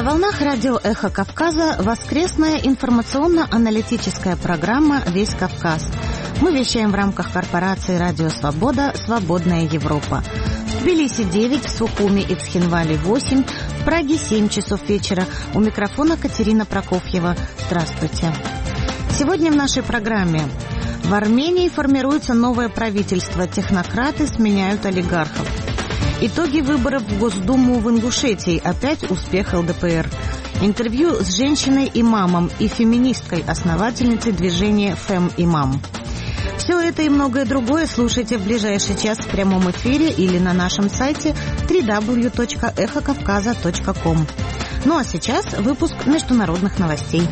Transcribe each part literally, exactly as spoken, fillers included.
волнах радио «Эхо Кавказа» воскресная информационно-аналитическая программа «Весь Кавказ». Мы вещаем в рамках корпорации «Радио Свобода. Свободная Европа». В Тбилиси девять, в Сухуми и Цхинвале восемь, в Праге семь часов вечера. У микрофона Катерина Прокофьева. Здравствуйте. Сегодня в нашей программе: в Армении формируется новое правительство, технократы сменяют олигархов. Итоги выборов в Госдуму в Ингушетии, опять успех эл дэ пэ эр. Интервью с женщиной-имамом и феминисткой-основательницей движения «Фем-имам». Все это и многое другое слушайте в ближайший час в прямом эфире или на нашем сайте дабл ю дабл ю дабл ю точка эхо кавказа точка ком. Ну а сейчас выпуск международных новостей.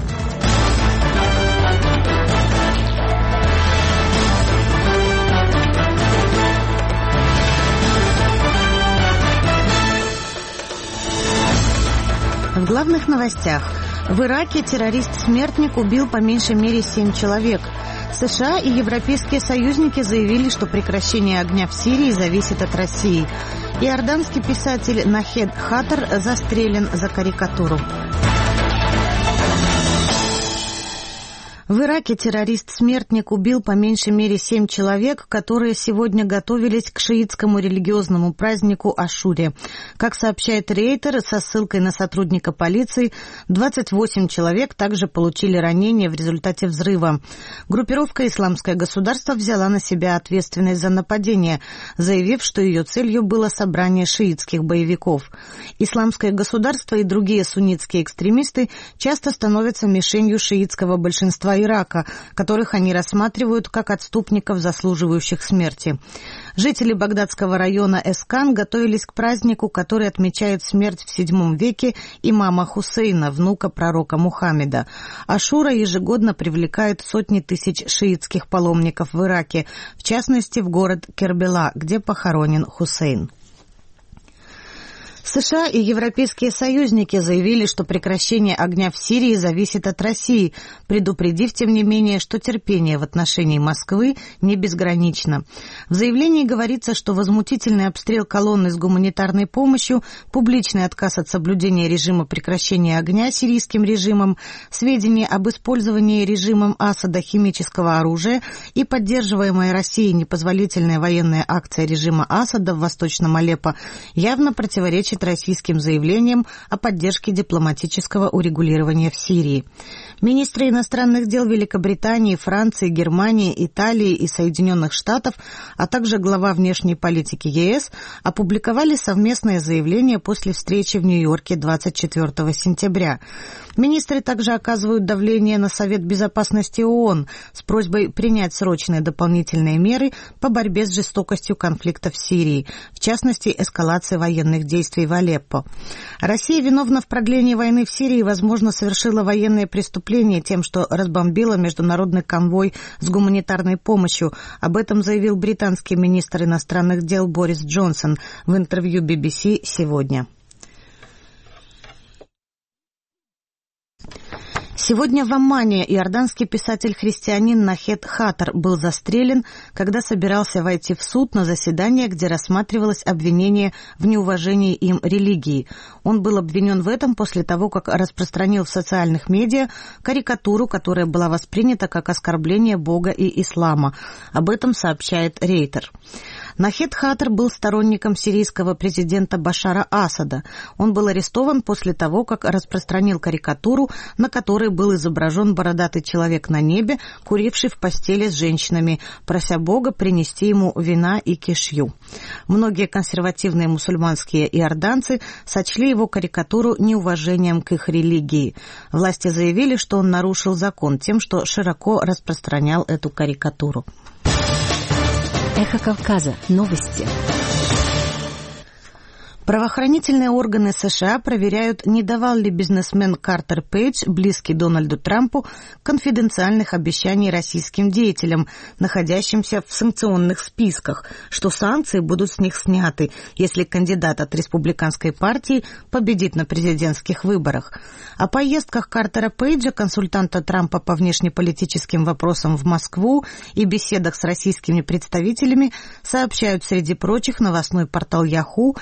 В главных новостях. В Ираке террорист-смертник убил по меньшей мере семь человек. США и европейские союзники заявили, что прекращение огня в Сирии зависит от России. Иорданский писатель Нахед Хатар застрелен за карикатуру. В Ираке террорист-смертник убил по меньшей мере семь человек, которые сегодня готовились к шиитскому религиозному празднику Ашуре. Как сообщает Рейтер со ссылкой на сотрудника полиции, двадцать восемь человек также получили ранения в результате взрыва. Группировка «Исламское государство» взяла на себя ответственность за нападение, заявив, что ее целью было собрание шиитских боевиков. «Исламское государство» и другие суннитские экстремисты часто становятся мишенью шиитского большинства Ирака, которых они рассматривают как отступников, заслуживающих смерти. Жители багдадского района Эскан готовились к празднику, который отмечает смерть в седьмом веке имама Хусейна, внука пророка Мухаммеда. Ашура ежегодно привлекает сотни тысяч шиитских паломников в Ираке, в частности в город Кербела, где похоронен Хусейн. США и европейские союзники заявили, что прекращение огня в Сирии зависит от России, предупредив, тем не менее, что терпение в отношении Москвы не безгранично. В заявлении говорится, что возмутительный обстрел колонны с гуманитарной помощью, публичный отказ от соблюдения режима прекращения огня сирийским режимом, сведения об использовании режимом Асада химического оружия и поддерживаемая Россией непозволительная военная акция режима Асада в Восточном Алеппо явно противоречит российским заявлениям о поддержке дипломатического урегулирования в Сирии. Министры иностранных дел Великобритании, Франции, Германии, Италии и Соединенных Штатов, а также глава внешней политики е эс опубликовали совместное заявление после встречи в Нью-Йорке двадцать четвёртого сентября. Министры также оказывают давление на Совет Безопасности ООН с просьбой принять срочные дополнительные меры по борьбе с жестокостью конфликта в Сирии, в частности, эскалации военных действий в Алеппо. Россия виновна в продлении войны в Сирии и, возможно, совершила военные преступления тем, что разбомбила международный конвой с гуманитарной помощью. Об этом заявил британский министр иностранных дел Борис Джонсон в интервью би би си сегодня. Сегодня в Аммане иорданский писатель-христианин Нахед Хатар был застрелен, когда собирался войти в суд на заседание, где рассматривалось обвинение в неуважении им религии. Он был обвинен в этом после того, как распространил в социальных медиа карикатуру, которая была воспринята как оскорбление Бога и ислама. Об этом сообщает Рейтер. Нахед Хатар был сторонником сирийского президента Башара Асада. Он был арестован после того, как распространил карикатуру, на которой был изображен бородатый человек на небе, куривший в постели с женщинами, прося Бога принести ему вина и кишью. Многие консервативные мусульманские иорданцы сочли его карикатуру неуважением к их религии. Власти заявили, что он нарушил закон тем, что широко распространял эту карикатуру. Эхо Кавказа. Новости. Правоохранительные органы США проверяют, не давал ли бизнесмен Картер Пейдж, близкий Дональду Трампу, конфиденциальных обещаний российским деятелям, находящимся в санкционных списках, что санкции будут с них сняты, если кандидат от республиканской партии победит на президентских выборах. О поездках Картера Пейджа, консультанта Трампа по внешнеполитическим вопросам в Москву, и беседах с российскими представителями сообщают, среди прочих, новостной портал Yahoo, телеканал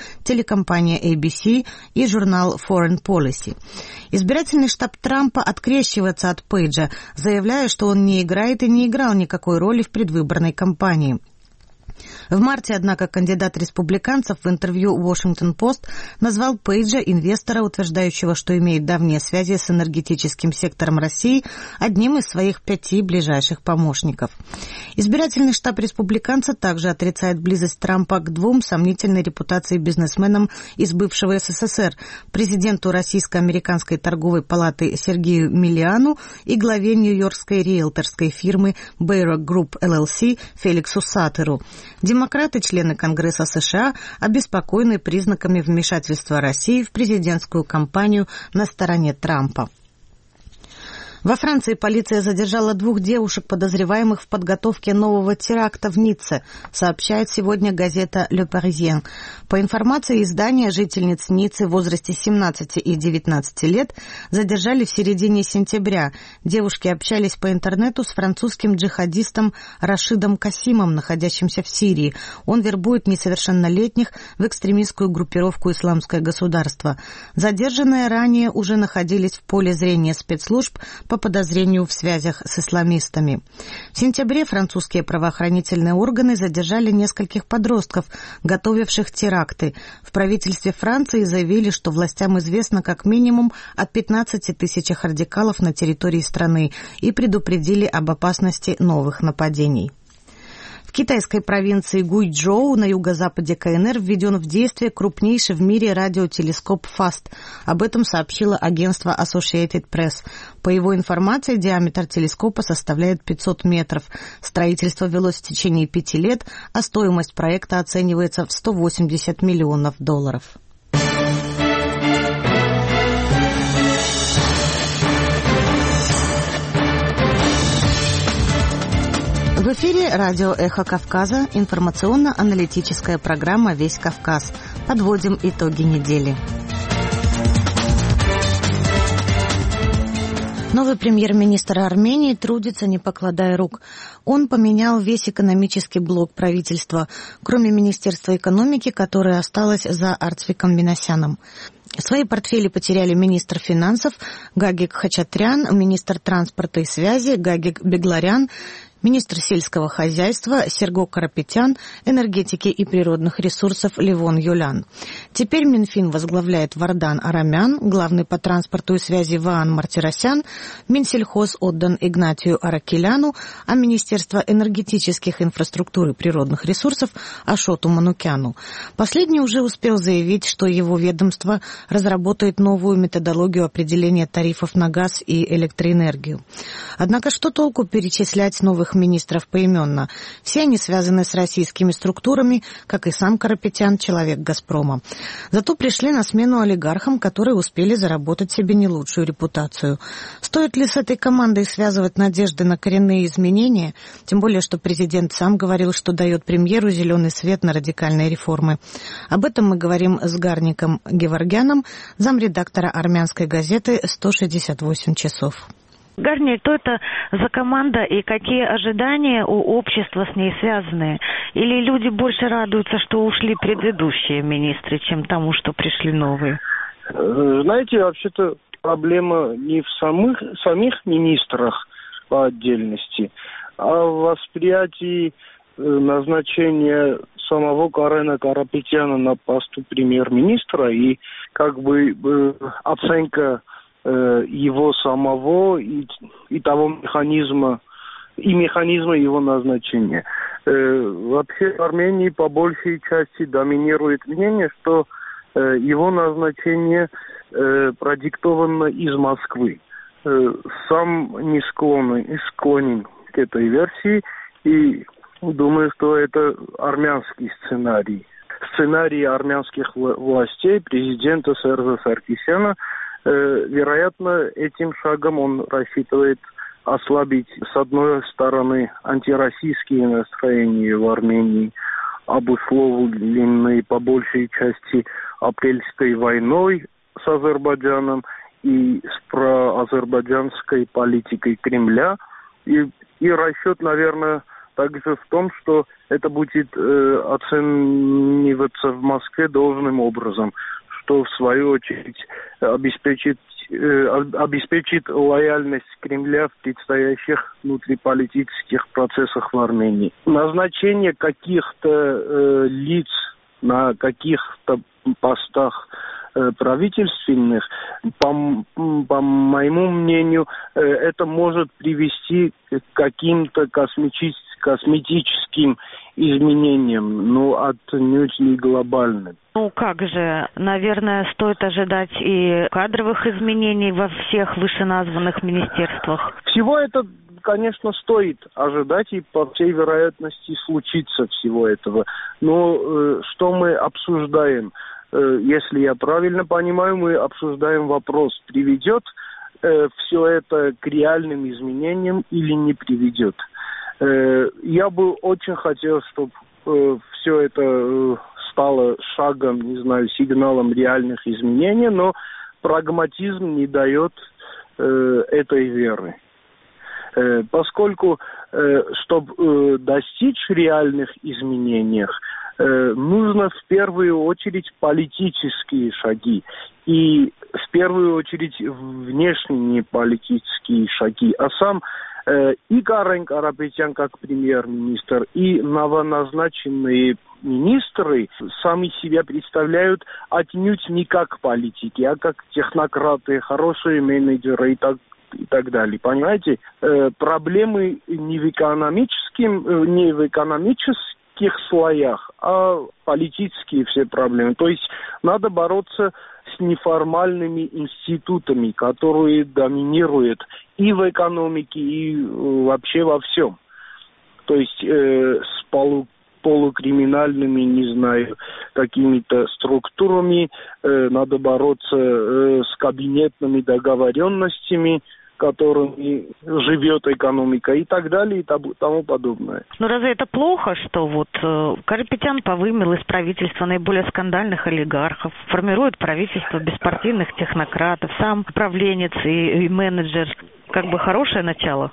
телекомпания эй би си и журнал Foreign Policy. Избирательный штаб Трампа открещивается от Пейджа, заявляя, что он не играет и не играл никакой роли в предвыборной кампании. В марте, однако, кандидат республиканцев в интервью Washington Post назвал Пейджа, инвестора, утверждающего, что имеет давние связи с энергетическим сектором России, одним из своих пяти ближайших помощников. Избирательный штаб республиканца также отрицает близость Трампа к двум сомнительной репутации бизнесменам из бывшего эс эс эс эр, президенту Российско-американской торговой палаты Сергею Миллиану и главе нью-йоркской риэлторской фирмы Bayrock Group эл эл си Феликсу Саттеру. Демократы, члены Конгресса США, обеспокоены признаками вмешательства России в президентскую кампанию на стороне Трампа. Во Франции полиция задержала двух девушек, подозреваемых в подготовке нового теракта в Ницце, сообщает сегодня газета «Le Parisien». По информации издания, жительниц Ниццы в возрасте семнадцати и девятнадцати лет задержали в середине сентября. Девушки общались по интернету с французским джихадистом Рашидом Касимом, находящимся в Сирии. Он вербует несовершеннолетних в экстремистскую группировку «Исламское государство». Задержанные ранее уже находились в поле зрения спецслужб по подозрению в связях с исламистами. В сентябре французские правоохранительные органы задержали нескольких подростков, готовивших теракты. В правительстве Франции заявили, что властям известно как минимум о пятнадцати тысячах радикалов на территории страны и предупредили об опасности новых нападений. В китайской провинции Гуйчжоу на юго-западе ка эн эр введен в действие крупнейший в мире радиотелескоп фаст. Об этом сообщило агентство Associated Press. По его информации, диаметр телескопа составляет пятьсот метров. Строительство велось в течение пяти лет, а стоимость проекта оценивается в сто восемьдесят миллионов долларов. В эфире радио «Эхо Кавказа», информационно-аналитическая программа «Весь Кавказ». Подводим итоги недели. Новый премьер-министр Армении трудится, не покладая рук. Он поменял весь экономический блок правительства, кроме Министерства экономики, которое осталось за Арцвиком Минасяном. Свои портфели потеряли министр финансов Гагик Хачатрян, министр транспорта и связи Гагик Бегларян, министр сельского хозяйства Серго Карапетян, энергетики и природных ресурсов Левон Юлян. Теперь Минфин возглавляет Вардан Арамян, главный по транспорту и связи Ваан Мартиросян, Минсельхоз отдан Игнатию Аракеляну, а Министерство энергетических инфраструктур и природных ресурсов Ашоту Манукяну. Последний уже успел заявить, что его ведомство разработает новую методологию определения тарифов на газ и электроэнергию. Однако что толку перечислять новых министров поименно? Все они связаны с российскими структурами, как и сам Карапетян, человек «Газпрома». Зато пришли на смену олигархам, которые успели заработать себе не лучшую репутацию. Стоит ли с этой командой связывать надежды на коренные изменения? Тем более, что президент сам говорил, что дает премьеру зеленый свет на радикальные реформы. Об этом мы говорим с Гарником Геворгяном, замредактора армянской газеты «сто шестьдесят восемь часов». Гарни, что это за команда и какие ожидания у общества с ней связаны? Или люди больше радуются, что ушли предыдущие министры, чем тому, что пришли новые? Знаете, вообще-то проблема не в самых, самих министрах по отдельности, а в восприятии назначения самого Карена Карапетяна на посту премьер-министра и как бы оценка его самого и, и того механизма, и механизма его назначения. Э, вообще в Армении по большей части доминирует мнение, что э, его назначение э, продиктовано из Москвы. Э, сам не склонен, склонен к этой версии и думаю, что это армянский сценарий. Сценарий армянских властей, президента Сержа Саркисяна. Вероятно, этим шагом он рассчитывает ослабить, с одной стороны, антироссийские настроения в Армении, обусловленные по большей части апрельской войной с Азербайджаном и с проазербайджанской политикой Кремля, и, и расчет, наверное, также в том, что это будет э, оцениваться в Москве должным образом, что в свою очередь обеспечит, э, обеспечит лояльность Кремля в предстоящих внутриполитических процессах в Армении. Назначение каких-то э, лиц на каких-то постах правительственных, по, по моему мнению, это может привести к каким-то космическим, косметическим изменениям, но отнюдь не глобальным. Ну как же, наверное, стоит ожидать и кадровых изменений во всех вышеназванных министерствах. Всего это, конечно, стоит ожидать, и по всей вероятности случится всего этого. Но э, что мы обсуждаем? Если я правильно понимаю, мы обсуждаем вопрос, приведет э, все это к реальным изменениям или не приведет. Э, я бы очень хотел, чтобы э, все это э, стало шагом, не знаю, сигналом реальных изменений, но прагматизм не дает э, этой веры. Э, поскольку, э, чтобы э, достичь реальных изменений, нужно в первую очередь политические шаги и в первую очередь внешние политические шаги. А сам э, и Карен Карапетян как премьер-министр, и новоназначенные министры сами себя представляют отнюдь не как политики, а как технократы, хорошие менеджеры и так и так далее. Понимаете, э, проблемы не в экономическом, э, не в экономическом слоях, а политические все проблемы. То есть надо бороться с неформальными институтами, которые доминируют и в экономике, и вообще во всем. То есть э, с полу полукриминальными, не знаю, какими-то структурами, э, надо бороться э, с кабинетными договоренностями, которыми живет экономика и так далее и тому подобное. Ну разве это плохо, что вот э, Карапетян повымел из правительства наиболее скандальных олигархов, формирует правительство беспартийных технократов, сам управленец и, и менеджер, как бы хорошее начало?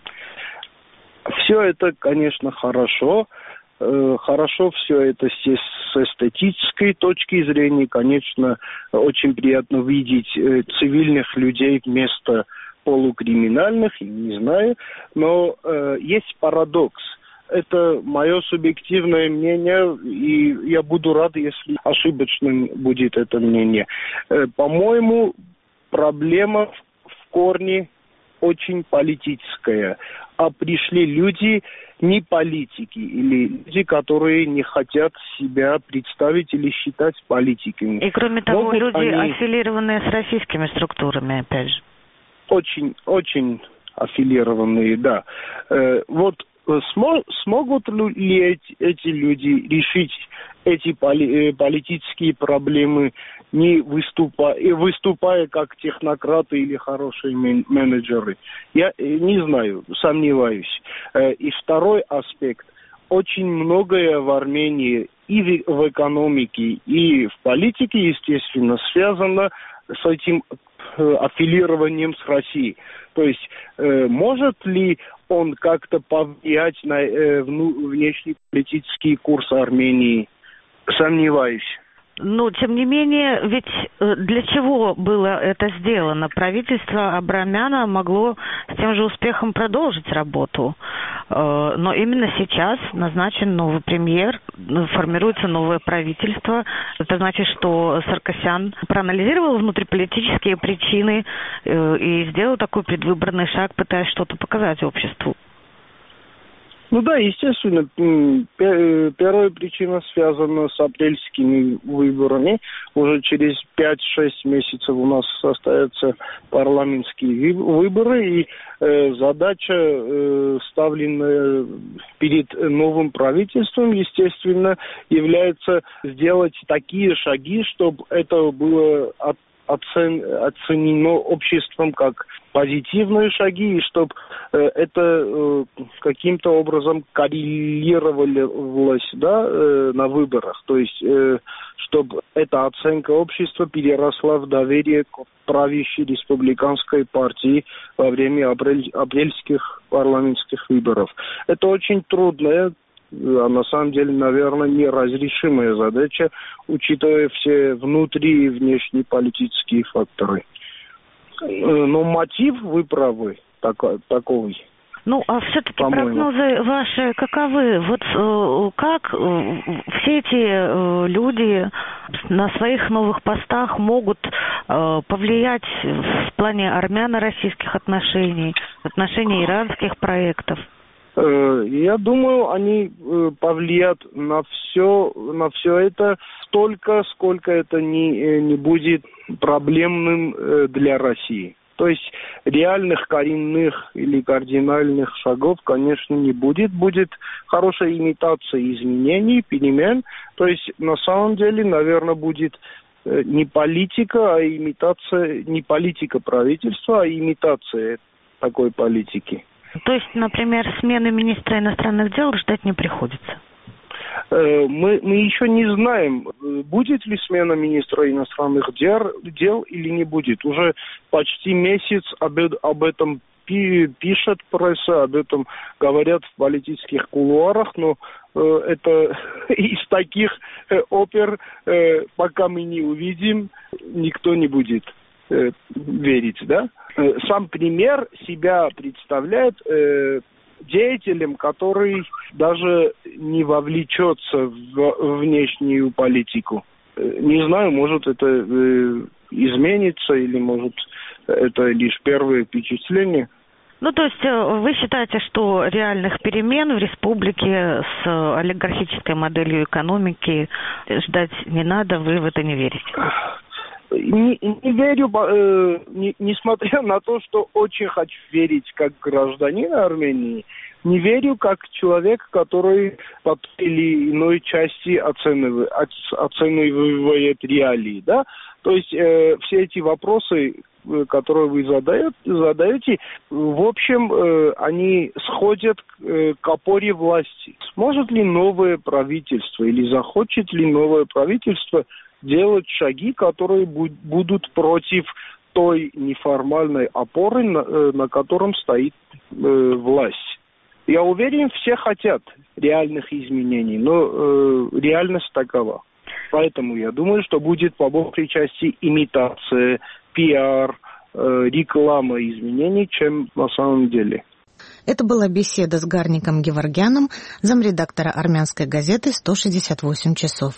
Все это, конечно, хорошо. Э, хорошо все это с эстетической точки зрения. Конечно, очень приятно видеть э, цивильных людей вместо полукриминальных, не знаю, но э, есть парадокс. Это мое субъективное мнение, и я буду рад, если ошибочным будет это мнение. Э, по-моему, проблема в корне очень политическая, а пришли люди не политики, или люди, которые не хотят себя представить или считать политиками. И кроме того, Могут люди, они... аффилированные с российскими структурами, опять же. Очень, очень аффилированные, да. Э, вот смо, смогут ли эти, эти люди решить эти поли, э, политические проблемы, не выступая, выступая как технократы или хорошие мен, менеджеры? Я э, не знаю, сомневаюсь. Э, и второй аспект. Очень многое в Армении и в, в экономике, и в политике, естественно, связано с этим аффилированием с Россией. То есть, э, может ли он как-то повлиять на э, внешнеполитический курс Армении? Сомневаюсь. Ну, тем не менее, ведь для чего было это сделано? Правительство Абрамяна могло с тем же успехом продолжить работу. Но именно сейчас назначен новый премьер, формируется новое правительство. Это значит, что Саркисян проанализировал внутриполитические причины и сделал такой предвыборный шаг, пытаясь что-то показать обществу. Ну да, естественно, первая причина связана с апрельскими выборами. Уже через пять-шесть месяцев у нас состоятся парламентские выборы, и э, задача, э, ставленная перед новым правительством, естественно, является сделать такие шаги, чтобы это было от оцен, оценено обществом как позитивные шаги, и чтобы э, это э, каким-то образом коррелировалось, да, э, на выборах. То есть, э, чтобы эта оценка общества переросла в доверие к правящей республиканской партии во время апрель, апрельских парламентских выборов. Это очень трудная, а на самом деле, наверное, неразрешимая задача, учитывая все внутри и внешние политические факторы. Но мотив, вы правы, такой, таковый. Ну, а все-таки По-моему. прогнозы ваши каковы? Вот э, как э, все эти э, люди на своих новых постах могут э, повлиять в плане армяно-российских отношений, отношений иранских проектов? Я думаю, они повлияют на все, на все это столько, сколько это не, не будет проблемным для России. То есть реальных коренных или кардинальных шагов, конечно, не будет. Будет хорошая имитация изменений, перемен. То есть на самом деле, наверное, будет не политика, а имитация, не политика правительства, а имитация такой политики. То есть, например, смены министра иностранных дел ждать не приходится? Мы, мы еще не знаем, будет ли смена министра иностранных дел, дел или не будет. Уже почти месяц об, об этом пи, пишет пресса, об этом говорят в политических кулуарах, но э, это из таких э, опер, э, пока мы не увидим, никто не будет э, верить, да? Сам премьер себя представляет э, деятелем, который даже не вовлечется в внешнюю политику. Не знаю, может это э, изменится или может это лишь первое впечатление. Ну, то есть вы считаете, что реальных перемен в республике с олигархической моделью экономики ждать не надо, вы в это не верите? Не, не верю, э, не, несмотря на то, что очень хочу верить как гражданин Армении, не верю как человек, который по той или иной части оценивает, оценивает реалии, да? То есть э, все эти вопросы, которые вы задаете, задаете в общем, э, они сходят к, э, к опоре власти. Сможет ли новое правительство или захочет ли новое правительство делать шаги, которые будут против той неформальной опоры, на, на котором стоит э, власть. Я уверен, все хотят реальных изменений, но э, реальность такова. Поэтому я думаю, что будет по большей части имитация, пиар, э, реклама изменений, чем на самом деле. Это была беседа с Гарником Геворгяном, замредактора армянской газеты «сто шестьдесят восемь часов».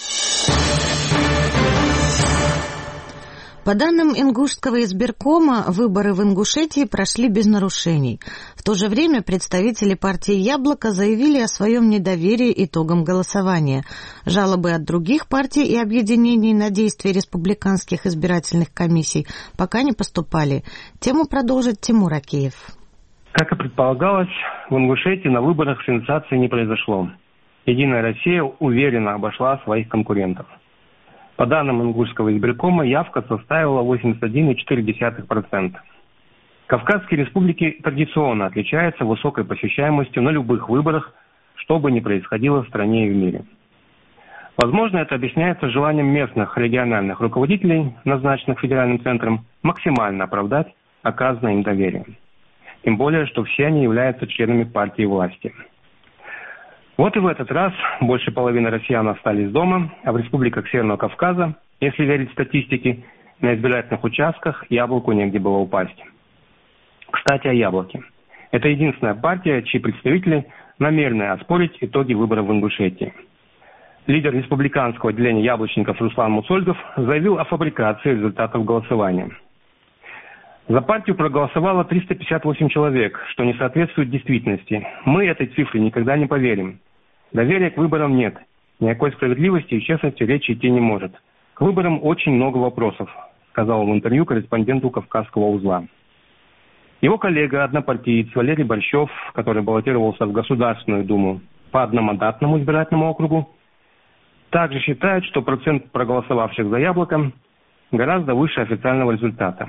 По данным Ингушского избиркома, выборы в Ингушетии прошли без нарушений. В то же время представители партии «Яблоко» заявили о своем недоверии итогам голосования. Жалобы от других партий и объединений на действия республиканских избирательных комиссий пока не поступали. Тему продолжит Тимур Акеев. Как и предполагалось, в Ингушетии на выборах сенсации не произошло. «Единая Россия» уверенно обошла своих конкурентов. По данным Ингушского избиркома, явка составила восемьдесят один целых четыре десятых процента. Кавказские республики традиционно отличаются высокой посещаемостью на любых выборах, что бы ни происходило в стране и в мире. Возможно, это объясняется желанием местных региональных руководителей, назначенных федеральным центром, максимально оправдать оказанное им доверие. Тем более, что все они являются членами партии власти. Вот и в этот раз больше половины россиян остались дома, а в республиках Северного Кавказа, если верить статистике, на избирательных участках Яблоку негде было упасть. Кстати, о Яблоке. Это единственная партия, чьи представители намерены оспорить итоги выборов в Ингушетии. Лидер республиканского отделения яблочников Руслан Мусольгов заявил о фабрикации результатов голосования. За партию проголосовало триста пятьдесят восемь человек, что не соответствует действительности. Мы этой цифре никогда не поверим. Доверия к выборам нет. Никакой справедливости и честности речи идти не может. К выборам очень много вопросов, сказал в интервью корреспонденту Кавказского узла. Его коллега, однопартиец Валерий Борщев, который баллотировался в Государственную Думу по одномандатному избирательному округу, также считает, что процент проголосовавших за Яблоко гораздо выше официального результата.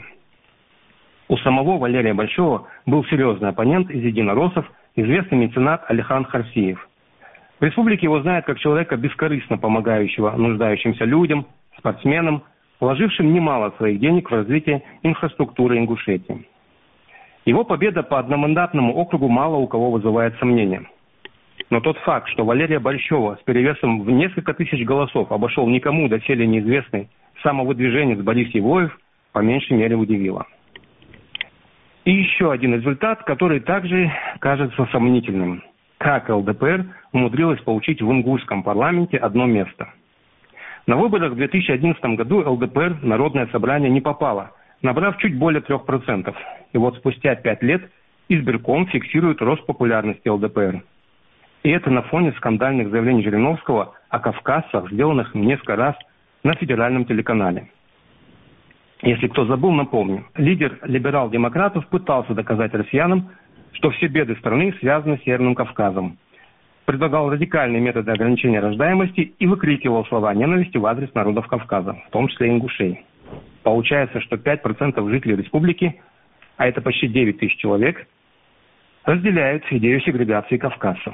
У самого Валерия Большого был серьезный оппонент из единороссов, известный меценат Алихан Харсиев. В республике его знают как человека, бескорыстно помогающего нуждающимся людям, спортсменам, вложившим немало своих денег в развитие инфраструктуры Ингушетии. Его победа по одномандатному округу мало у кого вызывает сомнения. Но тот факт, что Валерия Большого с перевесом в несколько тысяч голосов обошел никому доселе неизвестный самовыдвиженец Борис Евлоев, по меньшей мере удивило. И еще один результат, который также кажется сомнительным. Как ЛДПР умудрилась получить в ингушском парламенте одно место. На выборах в две тысячи одиннадцатом году ЛДПР в Народное собрание не попало, набрав чуть более трех процентов. И вот спустя пять лет избирком фиксирует рост популярности ЛДПР. И это на фоне скандальных заявлений Жириновского о кавказцах, сделанных несколько раз на федеральном телеканале. Если кто забыл, напомню. Лидер либерал-демократов пытался доказать россиянам, что все беды страны связаны с Северным Кавказом. Предлагал радикальные методы ограничения рождаемости и выкрикивал слова ненависти в адрес народов Кавказа, в том числе и ингушей. Получается, что пять процентов жителей республики, а это почти девять тысяч человек, разделяют идею сегрегации кавказцев.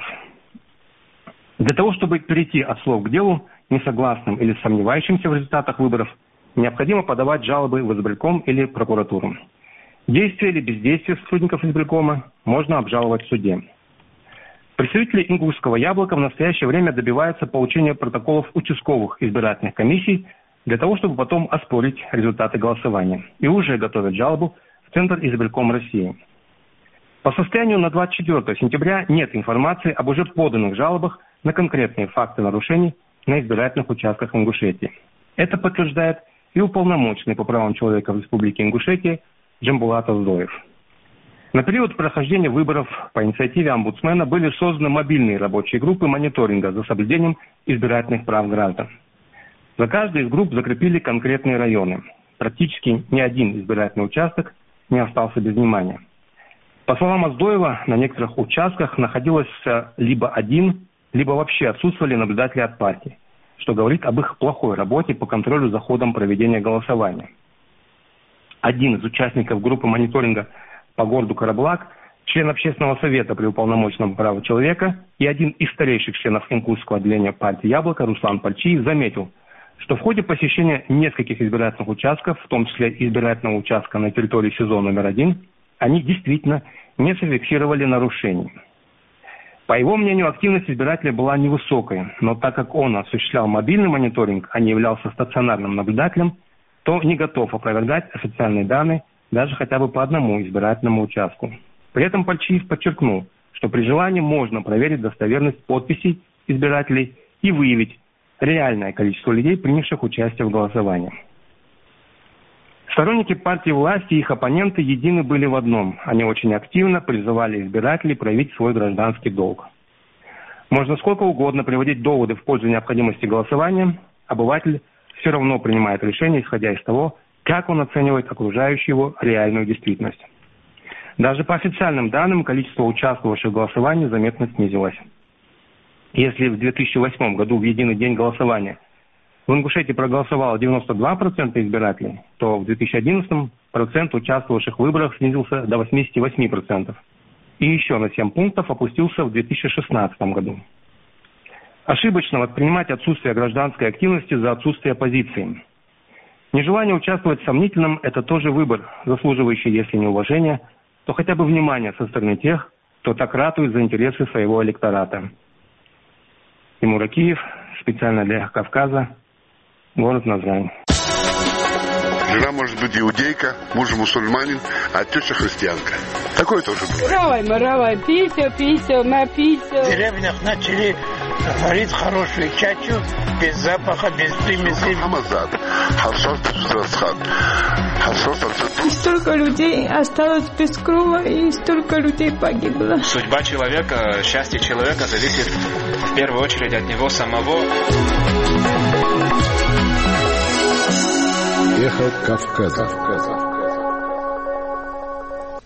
Для того, чтобы перейти от слов к делу, несогласным или сомневающимся в результатах выборов, необходимо подавать жалобы в избирком или прокуратуру. Действия или бездействие сотрудников избиркома можно обжаловать в суде. Представители ингушского яблока в настоящее время добиваются получения протоколов участковых избирательных комиссий для того, чтобы потом оспорить результаты голосования. И уже готовят жалобу в Центр избирком России. По состоянию на двадцать четвёртое сентября нет информации об уже поданных жалобах на конкретные факты нарушений на избирательных участках Ингушетии. Это подтверждает и уполномоченный по правам человека в Республике Ингушетия Джамбулат Оздоев. На период прохождения выборов по инициативе омбудсмена были созданы мобильные рабочие группы мониторинга за соблюдением избирательных прав граждан. За каждой из групп закрепили конкретные районы. Практически ни один избирательный участок не остался без внимания. По словам Оздоева, на некоторых участках находилось либо один, либо вообще отсутствовали наблюдатели от партии, что говорит об их плохой работе по контролю за ходом проведения голосования. Один из участников группы мониторинга по городу Караблак, член общественного совета при уполномоченном по правам человека и один из старейших членов ингушского отделения партии «Яблоко» Руслан Пальчиев заметил, что в ходе посещения нескольких избирательных участков, в том числе избирательного участка на территории СИЗО номер один, они действительно не зафиксировали нарушений. По его мнению, активность избирателей была невысокой, но так как он осуществлял мобильный мониторинг, а не являлся стационарным наблюдателем, то не готов опровергать официальные данные даже хотя бы по одному избирательному участку. При этом Пальчиев подчеркнул, что при желании можно проверить достоверность подписей избирателей и выявить реальное количество людей, принявших участие в голосовании. Сторонники партии власти и их оппоненты едины были в одном. Они очень активно призывали избирателей проявить свой гражданский долг. Можно сколько угодно приводить доводы в пользу необходимости голосования, обыватель все равно принимает решение, исходя из того, как он оценивает окружающую его реальную действительность. Даже по официальным данным количество участвовавших в голосовании заметно снизилось. Если в две тысячи восьмом году в единый день голосования в Ингушетии проголосовало девяносто два процента избирателей, то в две тысячи одиннадцатом процент участвовавших в выборах снизился до восемьдесят восемь процентов. И еще на семь пунктов опустился в две тысячи шестнадцатом году. Ошибочно воспринимать отсутствие гражданской активности за отсутствие оппозиции. Нежелание участвовать в сомнительном – это тоже выбор, заслуживающий, если не уважения, то хотя бы внимания со стороны тех, кто так ратует за интересы своего электората. Тимур Акиев, специально для Кавказа, город Назрань. Жена может быть иудейка, муж мусульманин, а теща христианка. Такое тоже бывает. Равай, маравай, пися, пися, напися. В деревнях начали варить хорошую чачу, без запаха, без примесей. Хамазад, хавсос бесрасхан. И столько людей осталось без крова, и столько людей погибло. Судьба человека, счастье человека зависит в первую очередь от него самого. Эхо Кавказа.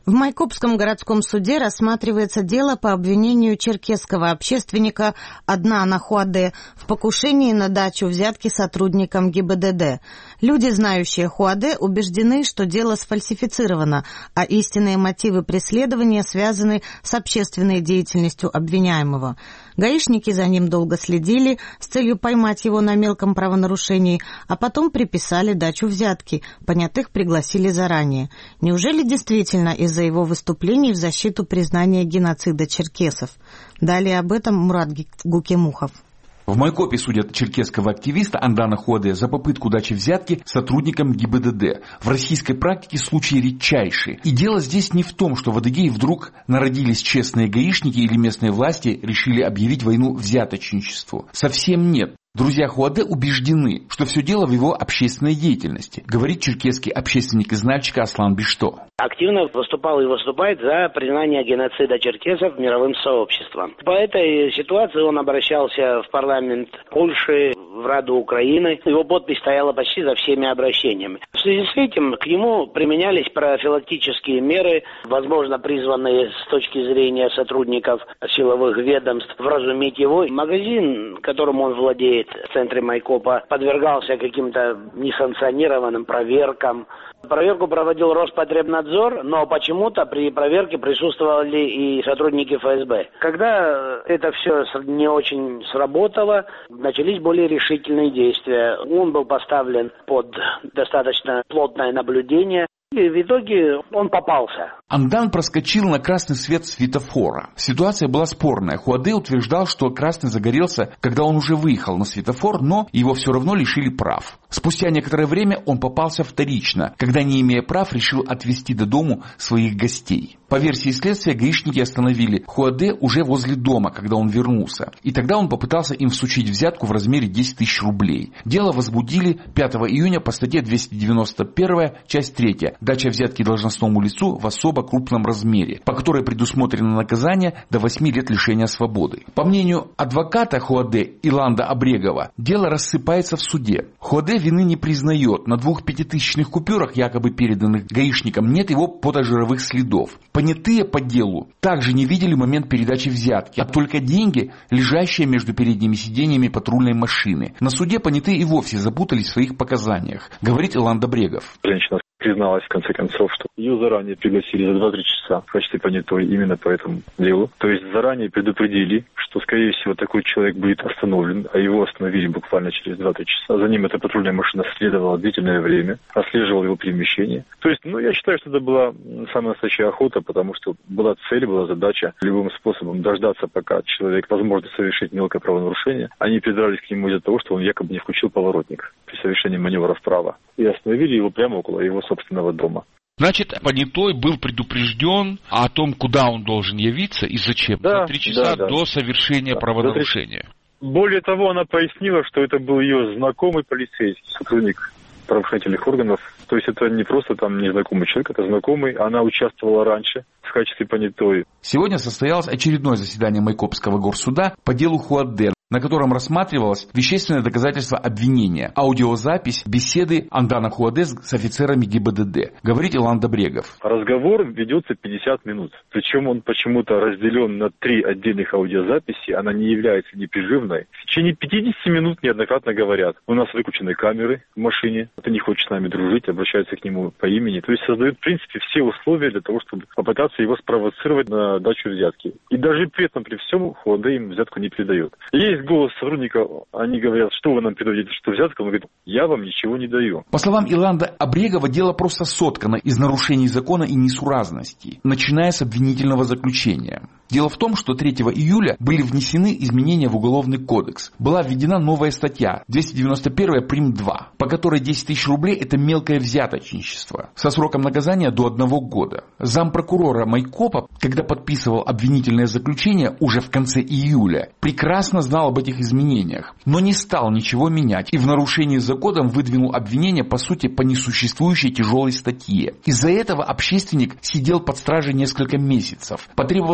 В Майкопском городском суде рассматривается дело по обвинению черкесского общественника Аднана Хуаде в покушении на дачу взятки сотрудникам ГИБДД. Люди, знающие Хуаде, убеждены, что дело сфальсифицировано, а истинные мотивы преследования связаны с общественной деятельностью обвиняемого. Гаишники за ним долго следили с целью поймать его на мелком правонарушении, а потом приписали дачу взятки, понятых пригласили заранее. Неужели действительно из-за его выступлений в защиту признания геноцида черкесов? Далее об этом Мурат Гукемухов. В Майкопе судят черкесского активиста Аднана Хуаде за попытку дачи взятки сотрудникам ГИБДД. В российской практике случай редчайший. И дело здесь не в том, что в Адыгее вдруг народились честные гаишники или местные власти решили объявить войну взяточничеству. Совсем нет. Друзья Хуаде убеждены, что все дело в его общественной деятельности, говорит черкесский общественник из Нальчика Аслан Бишто. Активно выступал и выступает за признание геноцида черкесов мировым сообществом. По этой ситуации он обращался в парламент Польши, в Раду Украины. Его подпись стояла почти за всеми обращениями. В связи с этим к нему применялись профилактические меры, возможно, призванные с точки зрения сотрудников силовых ведомств вразумить его. Магазин, которым он владеет в центре Майкопа, подвергался каким-то несанкционированным проверкам. Проверку проводил Роспотребнадзор, но почему-то при проверке присутствовали и сотрудники эф эс бэ. Когда это все не очень сработало, начались более решительные действия. Он был поставлен под достаточно плотное наблюдение. И в итоге он попался. Андан проскочил на красный свет светофора. Ситуация была спорная. Хуаде утверждал, что красный загорелся, когда он уже выехал на светофор, но его все равно лишили прав. Спустя некоторое время он попался вторично, когда, не имея прав, решил отвезти до дому своих гостей. По версии следствия, гаишники остановили Хуаде уже возле дома, когда он вернулся. И тогда он попытался им всучить взятку в размере десять тысяч рублей. Дело возбудили пятого июня по статье двести девяносто один, часть третья. Дача взятки должностному лицу в особо крупном размере, по которой предусмотрено наказание до восьми лет лишения свободы. По мнению адвоката Хуаде Иланда Абрегова, дело рассыпается в суде. Хуаде вины не признает. На двух пятитысячных купюрах, якобы переданных гаишникам, нет его подожировых следов. Понятые по делу также не видели момент передачи взятки, а только деньги, лежащие между передними сиденьями патрульной машины. На суде понятые и вовсе запутались в своих показаниях, говорит Иланда Абрегов. Женщина призналась, в конце концов, что ее заранее пригласили за два-три часа в качестве понятой именно по этому делу. То есть заранее предупредили, что, скорее всего, такой человек будет остановлен, а его остановили буквально через два-три часа. За ним эта патрульная машина следовала длительное время, отслеживала его перемещение. То есть, ну, я считаю, что это была самая настоящая охота, потому что была цель, была задача любым способом дождаться, пока человек, возможно, совершит мелкое правонарушение. Они придрались к нему из-за того, что он якобы не включил поворотник при совершении маневра вправо. И остановили его прямо около его собственного дома. Значит, понятой был предупрежден о том, куда он должен явиться и зачем. Да, за три часа да, да. до совершения да, правонарушения. Более того, она пояснила, что это был ее знакомый полицейский, сотрудник правоохранительных органов. То есть это не просто там незнакомый человек, это знакомый. Она участвовала раньше в качестве понятой. Сегодня состоялось очередное заседание Майкопского горсуда по делу Хуаде, на котором рассматривалось вещественное доказательство обвинения, аудиозапись беседы Аднана Хуаде с офицерами ГИБДД, говорит Иланда Абрегов. Разговор ведется пятьдесят минут. Причем он почему-то разделен на три отдельных аудиозаписи, она не является непрерывной. В течение пятидесяти минут неоднократно говорят: у нас выключены камеры в машине, ты не хочешь с нами дружить, обращаются к нему по имени. То есть создают, в принципе, все условия для того, чтобы попытаться его спровоцировать на дачу взятки. И даже при этом, при всем, Хуаде им взятку не передает. Есть голос сотрудника, они говорят: что вы нам передаете, что взятка? Он говорит: я вам ничего не даю. По словам Иланда Абрегова, дело просто соткано из нарушений закона и несуразностей, начиная с обвинительного заключения. Дело в том, что третьего июля были внесены изменения в Уголовный кодекс. Была введена новая статья двести девяносто один прим. два, по которой десять тысяч рублей – это мелкое взяточничество со сроком наказания до одного года. Зампрокурора Майкопа, когда подписывал обвинительное заключение уже в конце июля, прекрасно знал об этих изменениях, но не стал ничего менять и в нарушении закона выдвинул обвинение, по сути, по несуществующей тяжелой статье. Из-за этого общественник сидел под стражей несколько месяцев. Потребовалось решение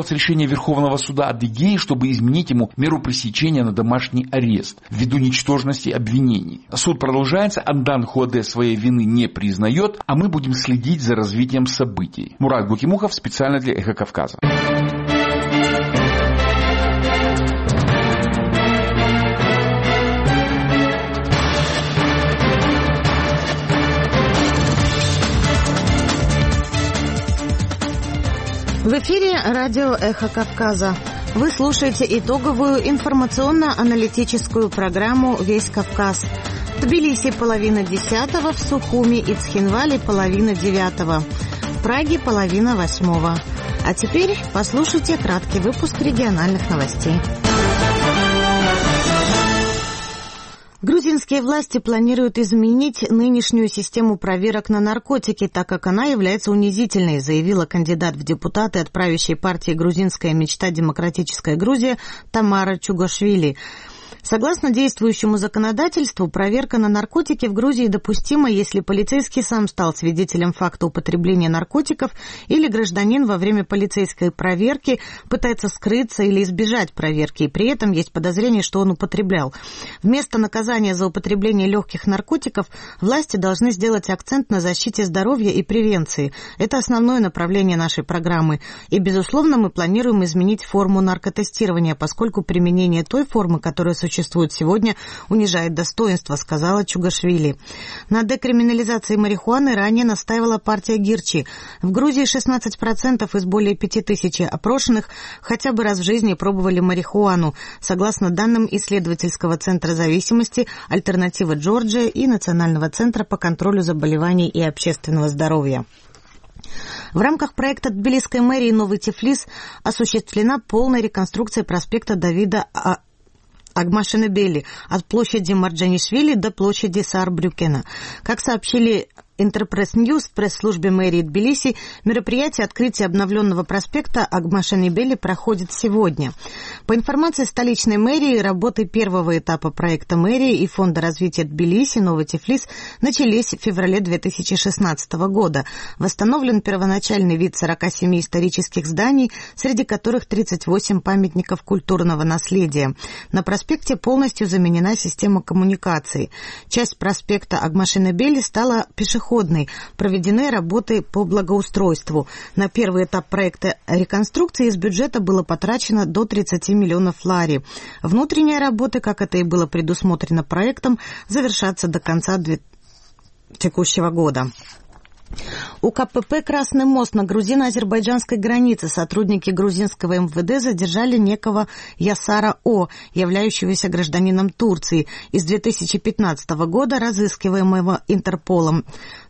решение Верховного суда Адыгеи, чтобы изменить ему меру пресечения на домашний арест ввиду ничтожности обвинений. Суд продолжается, Андан Хуаде своей вины не признает, а мы будем следить за развитием событий. Мурат Гукимухов специально для Эхо Кавказа. В эфире радио «Эхо Кавказа». Вы слушаете итоговую информационно-аналитическую программу «Весь Кавказ». В Тбилиси половина десятого, в Сухуми и Цхинвале половина девятого, в Праге половина восьмого. А теперь послушайте краткий выпуск региональных новостей. Грузинские власти планируют изменить нынешнюю систему проверок на наркотики, так как она является унизительной, заявила кандидат в депутаты от правящей партии «Грузинская мечта. Демократическая Грузия» Тамара Чугашвили. Согласно действующему законодательству, проверка на наркотики в Грузии допустима, если полицейский сам стал свидетелем факта употребления наркотиков или гражданин во время полицейской проверки пытается скрыться или избежать проверки, и при этом есть подозрение, что он употреблял. Вместо наказания за употребление легких наркотиков власти должны сделать акцент на защите здоровья и превенции. Это основное направление нашей программы. И, безусловно, мы планируем изменить форму наркотестирования, поскольку применение той формы, которая существует существует сегодня, унижает достоинство, сказала Чугашвили. На декриминализации марихуаны ранее настаивала партия Гирчи. В Грузии шестнадцать процентов из более пяти тысяч опрошенных хотя бы раз в жизни пробовали марихуану, согласно данным исследовательского центра зависимости «Альтернатива Джорджия» и Национального центра по контролю заболеваний и общественного здоровья. В рамках проекта Тбилисской мэрии «Новый Тифлис» осуществлена полная реконструкция проспекта Давида Агмашенебели от площади Марджанишвили до площади Саарбрюкена. Как сообщили Интерпресс Ньюс в пресс-службе мэрии Тбилиси, мероприятие открытия обновленного проспекта Агмашенебели проходит сегодня. По информации столичной мэрии, работы первого этапа проекта мэрии и Фонда развития Тбилиси «Новый Тифлис» начались в феврале две тысячи шестнадцатого года. Восстановлен первоначальный вид сорока семи исторических зданий, среди которых тридцать восемь памятников культурного наследия. На проспекте полностью заменена система коммуникаций. Часть проспекта Агмашенебели стала пешеходной. Проведены работы по благоустройству. На первый этап проекта реконструкции из бюджета было потрачено до тридцати миллионов лари. Внутренние работы, как это и было предусмотрено проектом, завершатся до конца текущего года. У КПП «Красный мост» на грузино-азербайджанской границе сотрудники грузинского эм вэ дэ задержали некого Ясара О, являющегося гражданином Турции, из две тысячи пятнадцатого года, разыскиваемого Интерполом.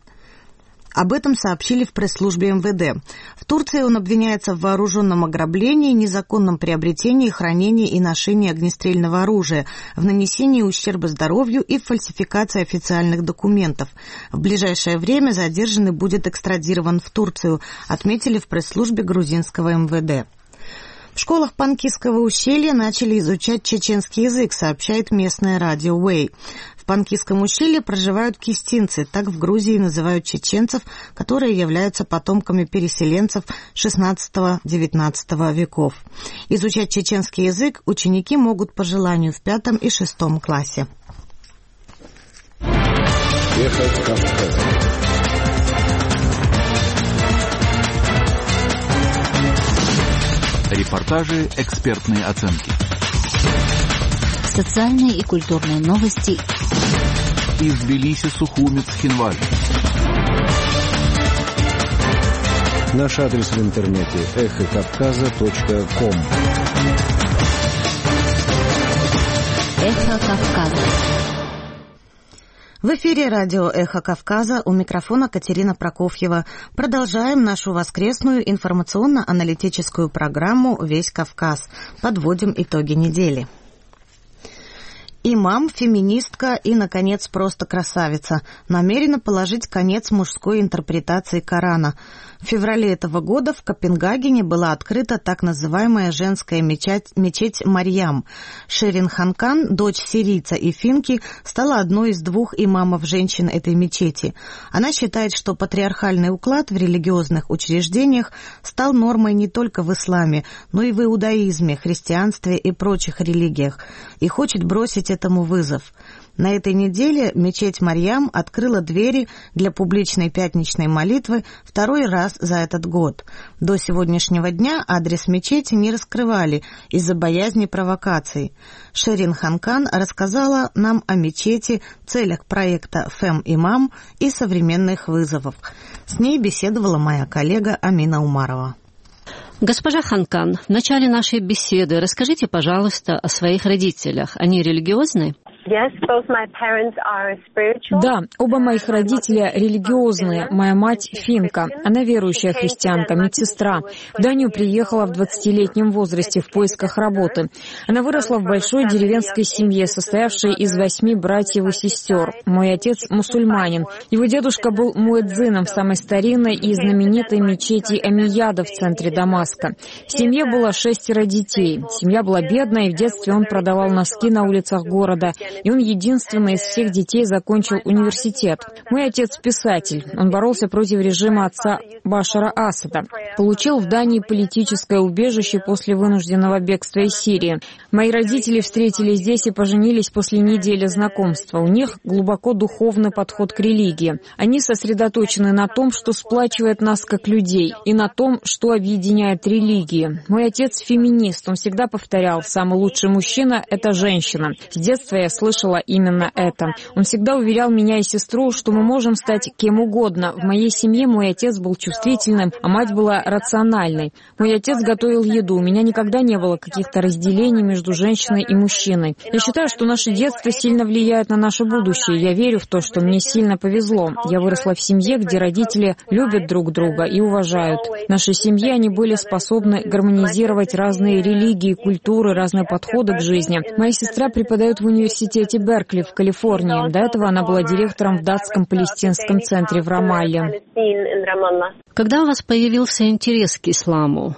Об этом сообщили в пресс-службе эм вэ дэ. В Турции он обвиняется в вооруженном ограблении, незаконном приобретении, хранении и ношении огнестрельного оружия, в нанесении ущерба здоровью и в фальсификации официальных документов. В ближайшее время задержанный будет экстрадирован в Турцию, отметили в пресс-службе грузинского эм вэ дэ. В школах Панкисского ущелья начали изучать чеченский язык, сообщает местное радио Уэй. В Панкисском ущелье проживают кистинцы, так в Грузии называют чеченцев, которые являются потомками переселенцев шестнадцатого-девятнадцатого веков. Изучать чеченский язык ученики могут по желанию в пятом и шестом классе. Эхо Кавказа. Репортажи, экспертные оценки. Социальные и культурные новости. Из Тбилиси, Сухуми, Цхинваль. Наш адрес в интернете эхо кавказа точка ком. Эхо Кавказа. В эфире радио «Эхо Кавказа», у микрофона Катерина Прокофьева. Продолжаем нашу воскресную информационно-аналитическую программу «Весь Кавказ». Подводим итоги недели. Имам, феминистка и, наконец, просто красавица. Намерена положить конец мужской интерпретации Корана. В феврале этого года в Копенгагене была открыта так называемая женская мечеть, мечеть Марьям. Шерин Ханкан, дочь сирийца и финки, стала одной из двух имамов женщин этой мечети. Она считает, что патриархальный уклад в религиозных учреждениях стал нормой не только в исламе, но и в иудаизме, христианстве и прочих религиях, и хочет бросить этому вызов. На этой неделе мечеть Марьям открыла двери для публичной пятничной молитвы второй раз за этот год. До сегодняшнего дня адрес мечети не раскрывали из-за боязни провокаций. Шерин Ханкан рассказала нам о мечети, целях проекта «Фем-Имам» и современных вызовах. С ней беседовала моя коллега Амина Умарова. Госпожа Ханкан, в начале нашей беседы расскажите, пожалуйста, о своих родителях. Они религиозны? Да, оба моих родителя религиозные. Моя мать финка. Она верующая христианка, медсестра. В Данию приехала в двадцатилетнем возрасте в поисках работы. Она выросла в большой деревенской семье, состоявшей из восьми братьев и сестер. Мой отец мусульманин. Его дедушка был муэдзином в самой старинной и знаменитой мечети Амияда в центре Дамаска. В семье было шестеро детей. Семья была бедная, и в детстве он продавал носки на улицах города. И он единственный из всех детей закончил университет. Мой отец писатель. Он боролся против режима отца Башара Асада. Получил в Дании политическое убежище после вынужденного бегства из Сирии. Мои родители встретились здесь и поженились после недели знакомства. У них глубоко духовный подход к религии. Они сосредоточены на том, что сплачивает нас как людей, и на том, что объединяет религии. Мой отец феминист. Он всегда повторял: самый лучший мужчина – это женщина. С детства я слышала именно это. Он всегда уверял меня и сестру, что мы можем стать кем угодно. В моей семье мой отец был чувствительным, а мать была рациональной. Мой отец готовил еду. У меня никогда не было каких-то разделений между женщиной и мужчиной. Я считаю, что наше детство сильно влияет на наше будущее. Я верю в то, что мне сильно повезло. Я выросла в семье, где родители любят друг друга и уважают. В нашей семье они были способны гармонизировать разные религии, культуры, разные подходы к жизни. Моя сестра преподает в университете Беркли в Калифорнии. До этого она была директором в датском палестинском центре в Рамалле. Когда у вас появился интерес к исламу?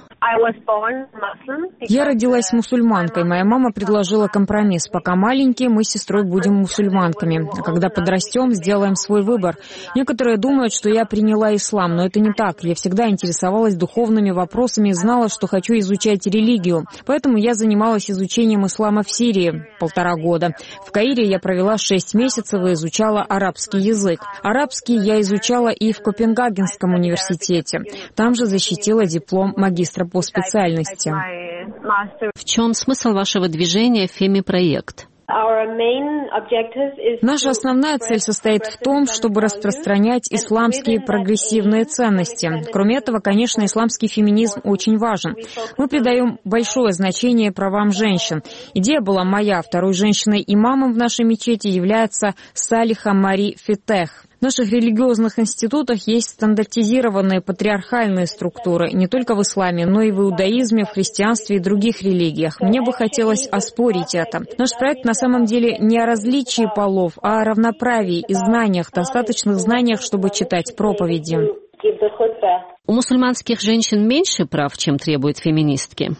Я родилась мусульманкой. Моя мама предложила компромисс. Пока маленькие, мы с сестрой будем мусульманками. А когда подрастем, сделаем свой выбор. Некоторые думают, что я приняла ислам, но это не так. Я всегда интересовалась духовными вопросами и знала, что хочу изучать религию. Поэтому я занималась изучением ислама в Сирии полтора года. В Каире я провела шесть месяцев и изучала арабский язык. Арабский я изучала и в Копенгагенском университете. Там же защитила диплом магистра по специальности. В чем смысл вашего движения «Феми-проект»? Наша основная цель состоит в том, чтобы распространять исламские прогрессивные ценности. Кроме этого, конечно, исламский феминизм очень важен. Мы придаем большое значение правам женщин. Идея была моя. Второй женщиной-имамом в нашей мечети является Салиха Мари Фетех. В наших религиозных институтах есть стандартизированные патриархальные структуры не только в исламе, но и в иудаизме, в христианстве и других религиях. Мне бы хотелось оспорить это. Наш проект на самом деле не о различии полов, а о равноправии и знаниях, достаточных знаниях, чтобы читать проповеди. У мусульманских женщин меньше прав, чем требуют феминистки?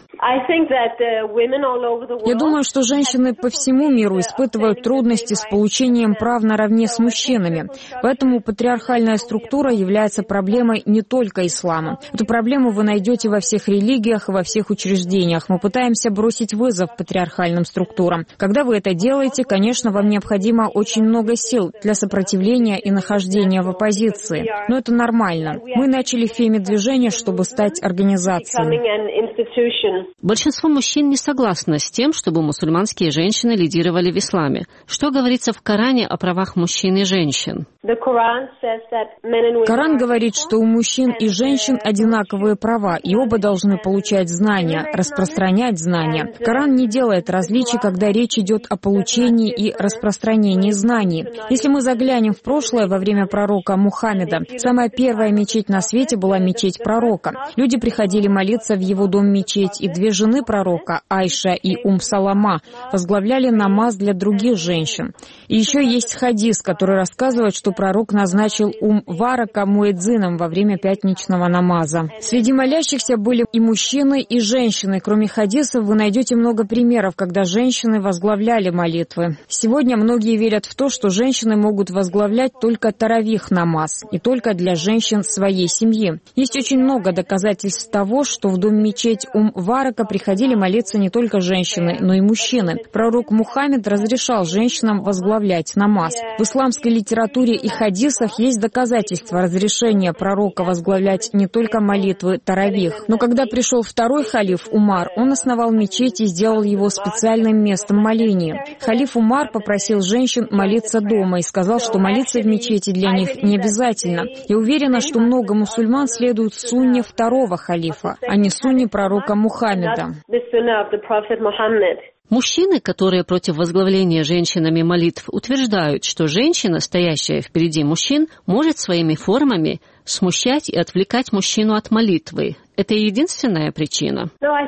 Я думаю, что женщины по всему миру испытывают трудности с получением прав наравне с мужчинами. Поэтому патриархальная структура является проблемой не только ислама. Эту проблему вы найдете во всех религиях и во всех учреждениях. Мы пытаемся бросить вызов патриархальным структурам. Когда вы это делаете, конечно, вам необходимо очень много сил для сопротивления и нахождения в оппозиции. Но это нормально. Мы начали феми-движение, чтобы стать организацией. Большинство мужчин не согласно с тем, чтобы мусульманские женщины лидировали в исламе. Что говорится в Коране о правах мужчин и женщин? Коран говорит, что у мужчин и женщин одинаковые права, и оба должны получать знания, распространять знания. Коран не делает различий, когда речь идет о получении и распространении знаний. Если мы заглянем в прошлое, во время пророка Мухаммеда, самая первая мечеть на свете была мечеть пророка. Люди приходили молиться в его дом-мечеть, и две жены пророка, Айша и Ум Салама, возглавляли намаз для других женщин. И еще есть хадис, который рассказывает, что пророк назначил Ум Варака муэдзином во время пятничного намаза. Среди молящихся были и мужчины, и женщины. Кроме хадисов, вы найдете много примеров, когда женщины возглавляли молитвы. Сегодня многие верят в то, что женщины могут возглавлять только таравих намаз, и только для женщин своей семьи. Есть очень много доказательств того, что в дом мечеть Ум Варака приходили молиться не только женщины, но и мужчины. Пророк Мухаммед разрешал женщинам возглавлять намаз. В исламской литературе и хадисах есть доказательства разрешения пророка возглавлять не только молитвы таравих. Но когда пришел второй халиф Умар, он основал мечеть и сделал его специальным местом моления. Халиф Умар попросил женщин молиться дома и сказал, что молиться в мечети для них не обязательно. Я уверена, что много мусульман следуют сунне второго халифа, а не сунне пророка Мухаммеда. Мужчины, которые против возглавления женщинами молитв, утверждают, что женщина, стоящая впереди мужчин, может своими формами смущать и отвлекать мужчину от молитвы. Это единственная причина?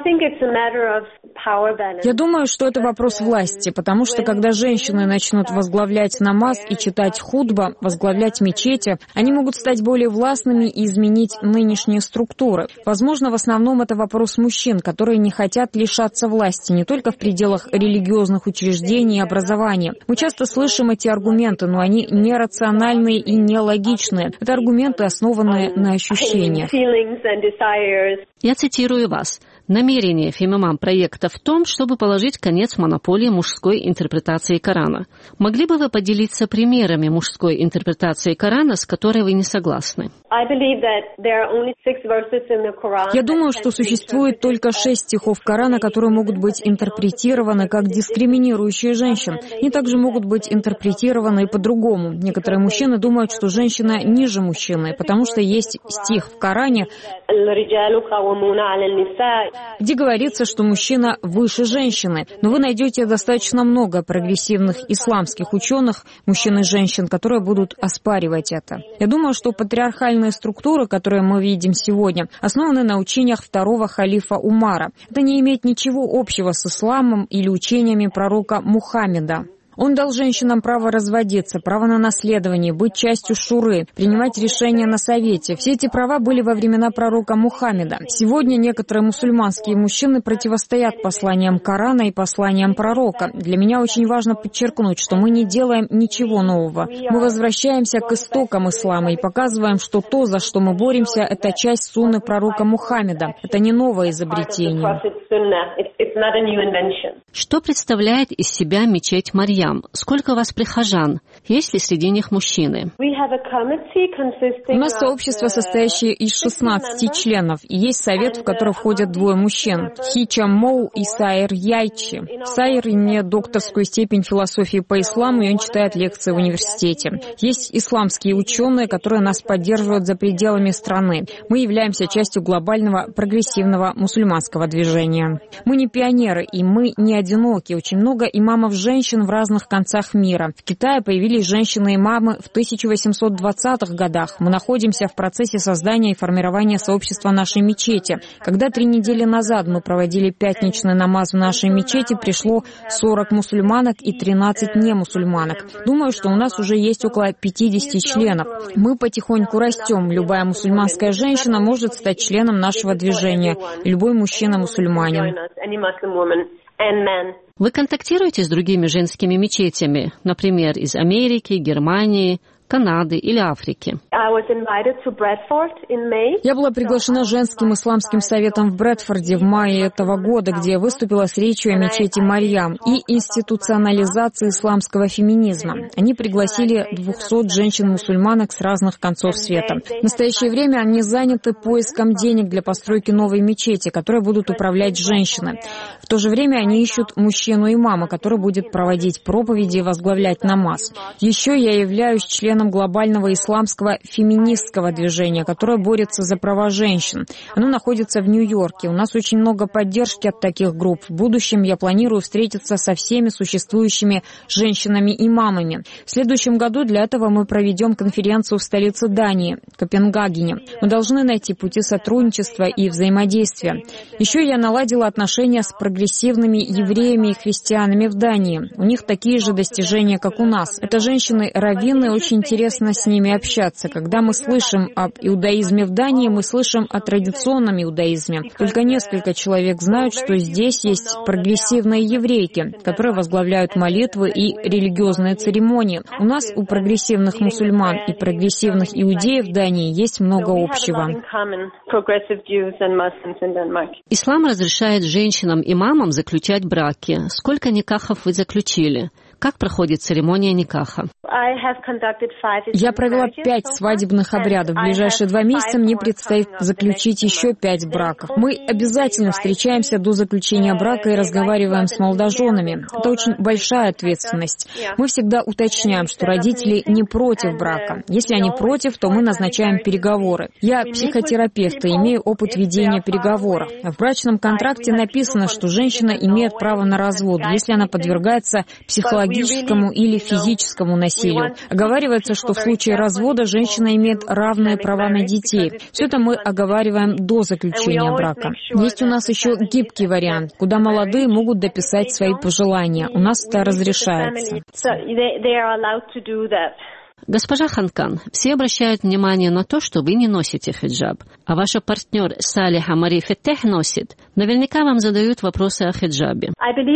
Я думаю, что это вопрос власти, потому что когда женщины начнут возглавлять намаз и читать хутба, возглавлять мечети, они могут стать более властными и изменить нынешние структуры. Возможно, в основном это вопрос мужчин, которые не хотят лишаться власти не только в пределах религиозных учреждений и образования. Мы часто слышим эти аргументы, но они нерациональные и нелогичные. Это аргументы, основанные на ощущениях. Я цитирую вас. Намерение Фемимам проекта в том, чтобы положить конец монополии мужской интерпретации Корана. Могли бы вы поделиться примерами мужской интерпретации Корана, с которой вы не согласны? Я думаю, что существует только шесть стихов Корана, которые могут быть интерпретированы как дискриминирующие женщин. Они также могут быть интерпретированы и по-другому. Некоторые мужчины думают, что женщина ниже мужчины, потому что есть стих в Коране, где говорится, что мужчина выше женщины. Но вы найдете достаточно много прогрессивных исламских ученых, мужчин и женщин, которые будут оспаривать это. Я думаю, что патриархальные структуры, которые мы видим сегодня, основаны на учениях второго халифа Умара. Это не имеет ничего общего с исламом или учениями пророка Мухаммеда. Он дал женщинам право разводиться, право на наследование, быть частью шуры, принимать решения на совете. Все эти права были во времена пророка Мухаммеда. Сегодня некоторые мусульманские мужчины противостоят посланиям Корана и посланиям пророка. Для меня очень важно подчеркнуть, что мы не делаем ничего нового. Мы возвращаемся к истокам ислама и показываем, что то, за что мы боремся, это часть сунны пророка Мухаммеда. Это не новое изобретение. Что представляет из себя мечеть Марьям? Сколько у вас прихожан? Есть ли среди них мужчины? У нас сообщество, состоящее из шестнадцати членов, и есть совет, в который входят двое мужчин – Хича Моу и Сайр Яйчи. Сайр имеет докторскую степень философии по исламу, и он читает лекции в университете. Есть исламские ученые, которые нас поддерживают за пределами страны. Мы являемся частью глобального прогрессивного мусульманского движения. Мы не пионеры, и мы не одиноки. Очень много имамов-женщин в разных концах мира. В Китае появились женщины-имамы в тысяча восемьсот двадцатых годах. Мы находимся в процессе создания и формирования сообщества нашей мечети. Когда три недели назад мы проводили пятничный намаз в нашей мечети, пришло сорок мусульманок и тринадцать немусульманок. Думаю, что у нас уже есть около пятидесяти членов. Мы потихоньку растем. Любая мусульманская женщина может стать членом нашего движения. Любой мужчина-мусульманин. Вы контактируете с другими женскими мечетями, например, из Америки, Германии, Канады или Африки? Я была приглашена женским исламским советом в Брэдфорде в мае этого года, где я выступила с речью о мечети Марьям и институционализации исламского феминизма. Они пригласили двухсот женщин-мусульманок с разных концов света. В настоящее время они заняты поиском денег для постройки новой мечети, которой будут управлять женщины. В то же время они ищут мужчину-имама, который будет проводить проповеди и возглавлять намаз. Еще я являюсь членом членом глобального исламского феминистского движения, которое борется за права женщин. Оно находится в Нью-Йорке. У нас очень много поддержки от таких групп. В будущем я планирую встретиться со всеми существующими женщинами и мамами. В следующем году для этого мы проведем конференцию в столице Дании, Копенгагене. Мы должны найти пути сотрудничества и взаимодействия. Еще я наладила отношения с прогрессивными евреями и христианами в Дании. У них такие же достижения, как у нас. Это женщины-раввины, очень интересно с ними общаться. Когда мы слышим об иудаизме в Дании, мы слышим о традиционном иудаизме. Только несколько человек знают, что здесь есть прогрессивные еврейки, которые возглавляют молитвы и религиозные церемонии. У нас, у прогрессивных мусульман и прогрессивных иудеев в Дании, есть много общего. Ислам разрешает женщинам и мамам заключать браки. Сколько никахов вы заключили? Как проходит церемония никаха? Я провела пять свадебных обрядов. В ближайшие два месяца мне предстоит заключить еще пять браков. Мы обязательно встречаемся до заключения брака и разговариваем с молодоженами. Это очень большая ответственность. Мы всегда уточняем, что родители не против брака. Если они против, то мы назначаем переговоры. Я психотерапевт и имею опыт ведения переговоров. В брачном контракте написано, что женщина имеет право на развод, если она подвергается психологическому или физическому насилию. Оговаривается, что в случае развода женщина имеет равные права на детей. Все это мы оговариваем до заключения брака. Есть у нас еще гибкий вариант, куда молодые могут дописать свои пожелания. У нас это разрешается. Госпожа Ханкан, все обращают внимание на то, что вы не носите хиджаб, а ваша партнер Салиха Мари Феттех носит. Наверняка вам задают вопросы о хиджабе.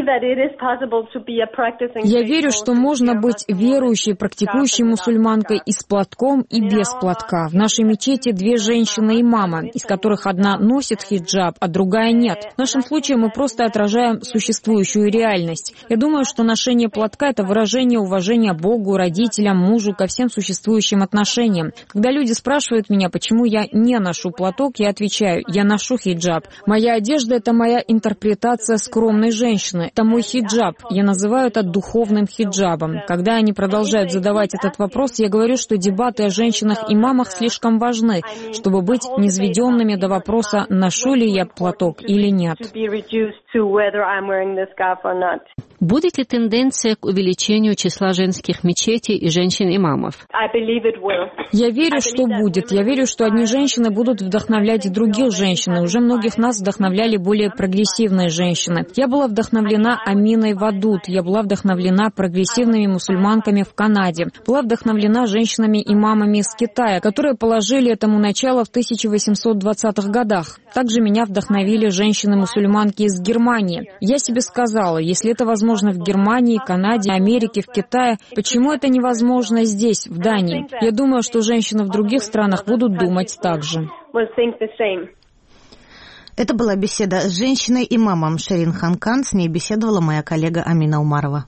Я верю, что можно быть верующей, практикующей мусульманкой и с платком, и без платка. В нашей мечети две женщины и мама, из которых одна носит хиджаб, а другая нет. В нашем случае мы просто отражаем существующую реальность. Я думаю, что ношение платка — это выражение уважения Богу, родителям, мужу, ко всем существующим отношениям. Когда люди спрашивают меня, почему я не ношу платок, я отвечаю: я ношу хиджаб. Моя одежда — это моя интерпретация скромной женщины. Это мой хиджаб. Я называю это духовным хиджабом. Когда они продолжают задавать этот вопрос, я говорю, что дебаты о женщинах и мамах слишком важны, чтобы быть низведенными до вопроса, ношу ли я платок или нет. Будет ли тенденция к увеличению числа женских мечетей и женщин-имамов? Я верю, что будет. Я верю, что одни женщины будут вдохновлять других женщин. И уже многих нас вдохновляли более прогрессивные женщины. Я была вдохновлена Аминой Вадут. Я была вдохновлена прогрессивными мусульманками в Канаде. Была вдохновлена женщинами-имамами из Китая, которые положили этому начало в тысяча восемьсот двадцатых годах. Также меня вдохновили женщины-мусульманки из Германии. Я себе сказала, если это возможно в Германии, Канаде, Америке, в Китае, почему это невозможно здесь, в Дании? Я думаю, что женщины в других странах будут думать так же. Это была беседа с женщиной-имамом Шерин Ханкан. С ней беседовала моя коллега Амина Умарова.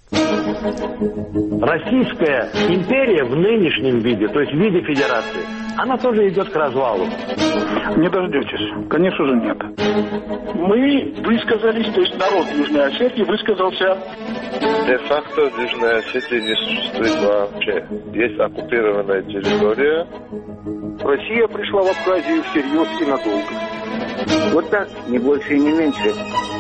Российская империя в нынешнем виде, то есть в виде федерации, она тоже идет к развалу. Не дождетесь. Конечно же нет. Мы высказались, то есть народ Южной Осетии высказался. Де-факто в Южной Осетии не существует вообще. Есть оккупированная территория. Россия пришла в Абхазию всерьез и надолго. Вот так, не больше и не меньше.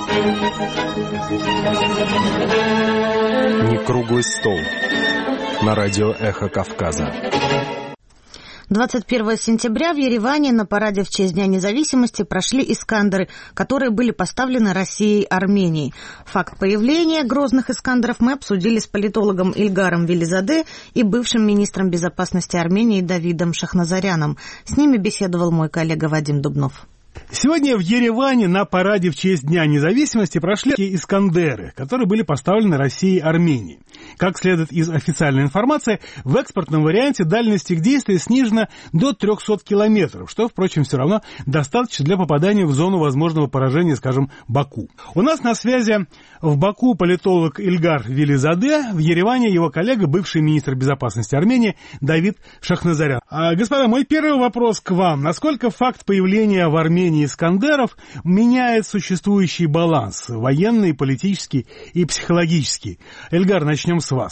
Не круглый стол. На радио «Эхо Кавказа». двадцать первого сентября в Ереване на параде в честь Дня независимости прошли «Искандеры», которые были поставлены Россией и Арменией. Факт появления грозных «Искандеров» мы обсудили с политологом Ильгаром Велизаде и бывшим министром безопасности Армении Давидом Шахназаряном. С ними беседовал мой коллега Вадим Дубнов. Сегодня в Ереване на параде в честь Дня независимости прошли «Искандеры», которые были поставлены Россией и Арменией. Как следует из официальной информации, в экспортном варианте дальность их действия снижена до трехсот километров, что, впрочем, все равно достаточно для попадания в зону возможного поражения, скажем, Баку. У нас на связи в Баку политолог Ильгар Велизаде, в Ереване его коллега, бывший министр безопасности Армении Давид Шахназарян. А, господа, мой первый вопрос к вам. Насколько факт появления в Армении «Искандеров» меняет существующий баланс военный, политический и психологический? Эльгар, начнем с вас.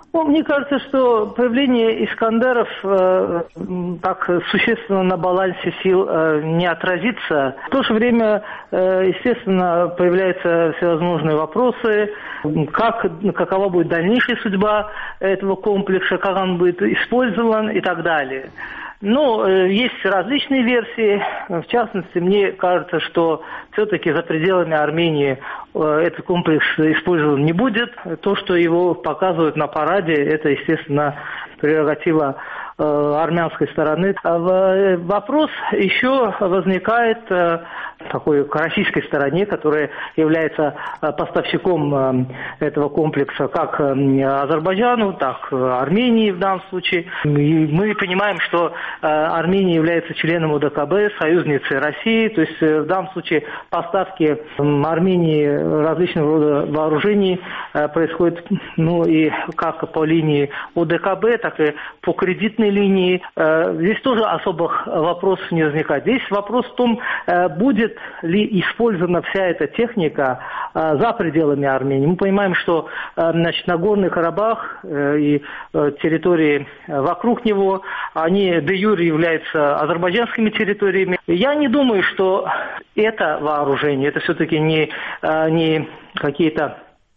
Ну, мне кажется, что появление «Искандеров» э, так существенно на балансе сил э, не отразится. В то же время, э, естественно, появляются всевозможные вопросы, как, какова будет дальнейшая судьба этого комплекса, как он будет использован и так далее. Ну, есть различные версии. В частности, мне кажется, что все-таки за пределами Армении этот комплекс использован не будет. То, что его показывают на параде, это, естественно, прерогатива армянской стороны. Вопрос еще возникает такой к российской стороне, которая является поставщиком этого комплекса как Азербайджану, так и Армении в данном случае. И мы понимаем, что Армения является членом ОДКБ, союзницей России, то есть в данном случае поставки Армении различного рода вооружений происходят, ну, и как по линии ОДКБ, так и по кредитной линии. Здесь тоже особых вопросов не возникает. Здесь вопрос в том, будет ли использована вся эта техника за пределами Армении. Мы понимаем, что, значит, Нагорный Карабах и территории вокруг него, они де юре являются азербайджанскими территориями. Я не думаю, что это вооружение, это все-таки не, не какие-то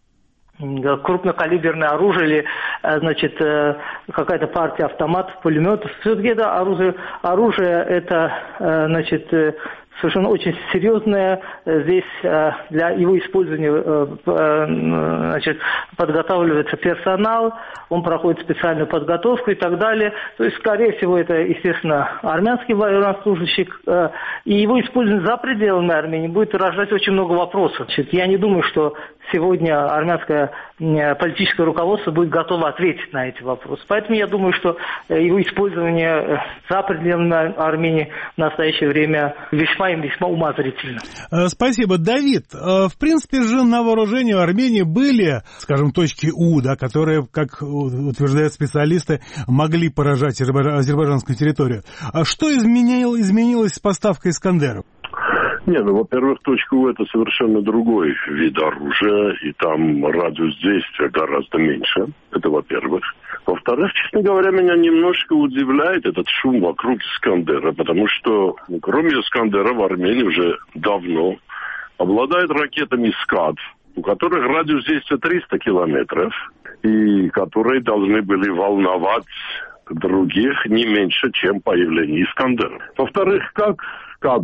крупнокалиберное оружие или, значит, какая-то партия автоматов, пулеметов. Все-таки это оружие, оружие это, значит, совершенно очень серьезное. Здесь для его использования, значит, подготавливается персонал, он проходит специальную подготовку и так далее. То есть, скорее всего, это, естественно, армянский военнослужащий, и его использование за пределами Армении будет рождать очень много вопросов. Значит, я не думаю, что сегодня армянское политическое руководство будет готово ответить на эти вопросы. Поэтому я думаю, что его использование за пределами Армении в настоящее время весьма и весьма умозрительно. Спасибо, Давид. В принципе же на вооружении в Армении были, скажем, точки У, да, которые, как утверждают специалисты, могли поражать азербайджанскую территорию. А что изменил, изменилось с поставкой «Искандеров»? Не, ну, во-первых, точка У – это совершенно другой вид оружия, и там радиус действия гораздо меньше. Это во-первых. Во-вторых, честно говоря, меня немножко удивляет этот шум вокруг «Искандера», потому что, ну, кроме «Искандера» в Армении уже давно обладает ракетами «Скад», у которых радиус действия триста километров, и которые должны были волновать других не меньше, чем появление «Искандера». Во-вторых, как «Скад»,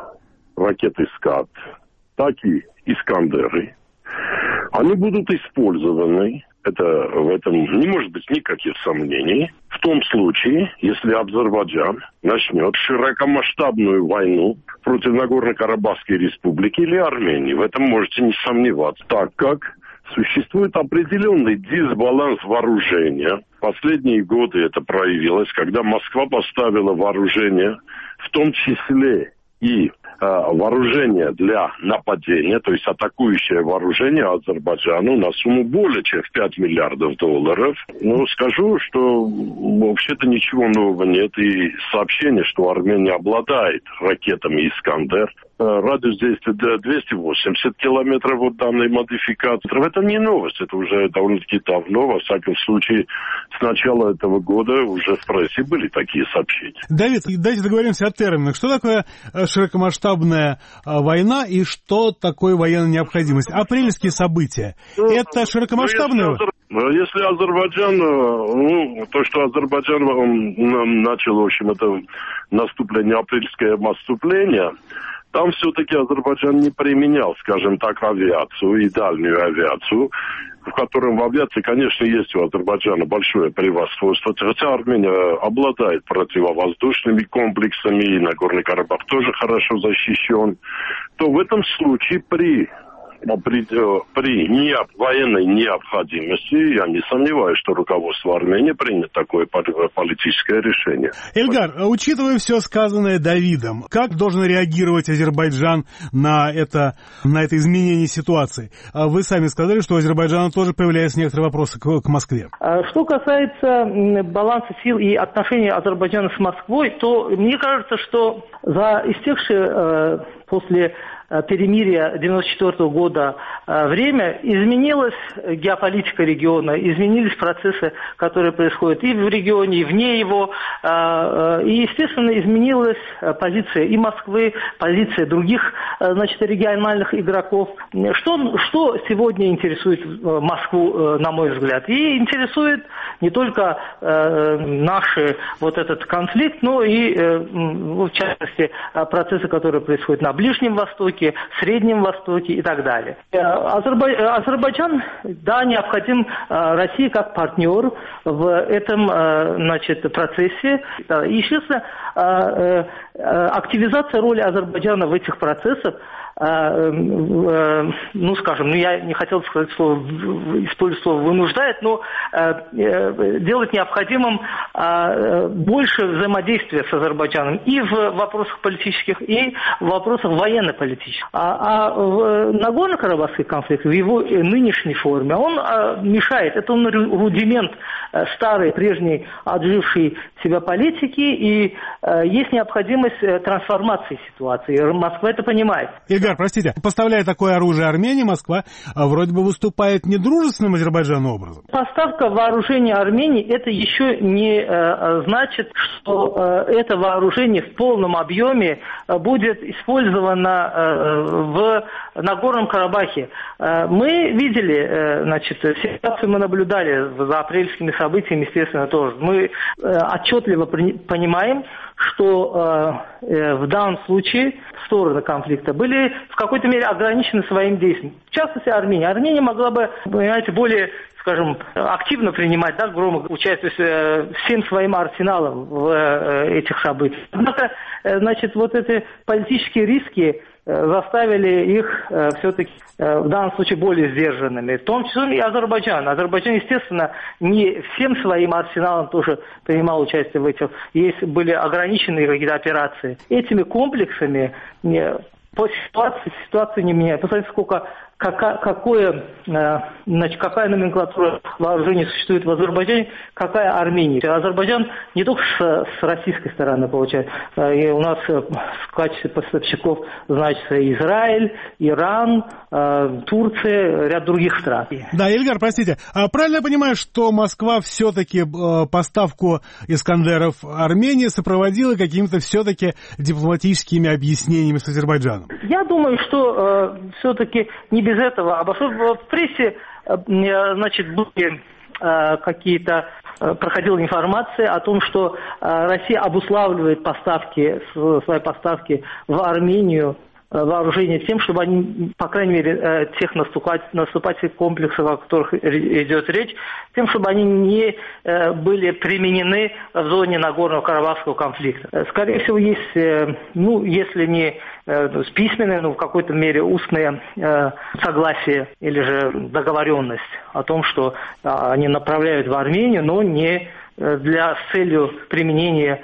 ракеты «Скад», так и «Искандеры», они будут использованы, это, в этом не может быть никаких сомнений, в том случае, если Азербайджан начнет широкомасштабную войну против Нагорно-Карабахской республики или Армении. В этом можете не сомневаться, так как существует определенный дисбаланс вооружения. Последние годы это проявилось, когда Москва поставила вооружение, в том числе и вооружение для нападения, то есть атакующее вооружение Азербайджану на сумму более чем в пять миллиардов долларов. Но скажу, что вообще-то ничего нового нет. И сообщение, что Армения обладает ракетами «Искандер», радиус действия двести восемьдесят километров от данной модификации. Это не новость, это уже довольно-таки давно, во всяком случае, с начала этого года уже в прессе были такие сообщения. Давид, давайте договоримся о терминах. Что такое широкомасштабная война и что такое военная необходимость? Апрельские события. Ну, это широкомасштабная... Ну, если Азербайджан, ну, то, что Азербайджан он начал, в общем, это наступление, апрельское наступление, там все-таки Азербайджан не применял, скажем так, авиацию и дальнюю авиацию, в котором в авиации, конечно, есть у Азербайджана большое превосходство. Хотя Армения обладает противовоздушными комплексами, и Нагорный Карабах тоже хорошо защищен, то в этом случае при... При, при не, военной необходимости, я не сомневаюсь, что руководство Армении примет такое политическое решение. Эльгар, учитывая все сказанное Давидом, как должен реагировать Азербайджан на это, на это изменение ситуации? Вы сами сказали, что у Азербайджана тоже появляются некоторые вопросы к, к Москве. Что касается баланса сил и отношений Азербайджана с Москвой, то мне кажется, что за истекшие э, после перемирия девяносто четвёртого года время, изменилась геополитика региона, изменились процессы, которые происходят и в регионе, и вне его. И, естественно, изменилась позиция и Москвы, позиция других, значит, региональных игроков. Что, что сегодня интересует Москву, на мой взгляд? И интересует не только наш вот этот конфликт, но и, в частности, процессы, которые происходят на Ближнем Востоке, Среднем Востоке и так далее. Азербайджан, да, необходим России как партнер в этом, значит, процессе. И, естественно, активизация роли Азербайджана в этих процессах, ну, скажем, ну, я не хотел сказать слово, использовать слово «вынуждает», но делать необходимым больше взаимодействия с Азербайджаном и в вопросах политических, и в вопросах военно-политических. А, а в Нагорно-Карабахский конфликт в его нынешней форме, он мешает, это он рудимент старой, прежней, отжившей себя политики, и есть необходимость трансформации ситуации. Москва это понимает. Ильгар, простите, поставляя такое оружие Армении, Москва вроде бы выступает недружественным Азербайджану образом. Поставка вооружения Армении, это еще не э, значит, что э, это вооружение в полном объеме э, будет использовано э, в Нагорном Карабахе. Э, мы видели, э, значит, ситуацию мы наблюдали за апрельскими событиями, естественно, тоже. Мы э, отчетливо при, понимаем, что э, в данном случае стороны конфликта были в какой-то мере ограничены своим действием. В частности, Армения. Армения могла бы, понимаете, более, скажем, активно принимать, да, громко участие э, всем своим арсеналом в э, этих событиях. Однако, э, значит, вот эти политические риски э, заставили их э, все-таки э, в данном случае более сдержанными. В том числе и Азербайджан. Азербайджан, естественно, не всем своим арсеналом тоже принимал участие в этих. Есть были ограниченные какие-то операции. Этими комплексами не, по ситуации ситуация не меняется. Посмотрите, сколько Какая, какое, значит, какая номенклатура вооружений существует в Азербайджане, какая Армения. Азербайджан не только с, с российской стороны получает, и у нас в качестве поставщиков значится Израиль, Иран, Турция, ряд других стран. Да, Ильгар, простите, а правильно я понимаю, что Москва все-таки поставку Искандеров Армении сопроводила какими-то все-таки дипломатическими объяснениями с Азербайджаном? Я думаю, что все-таки не без этого обошлось. В прессе, значит, были какие-то, проходила информация о том, что Россия обуславливает поставки, свои поставки в Армению вооружения тем, чтобы они, по крайней мере, тех наступательных комплексов, о которых идет речь, тем, чтобы они не были применены в зоне Нагорного Карабахского конфликта. Скорее всего, есть, ну, если не письменное, но в какой-то мере устное согласие или же договоренность о том, что они направляют в Армению, но не для с целью применения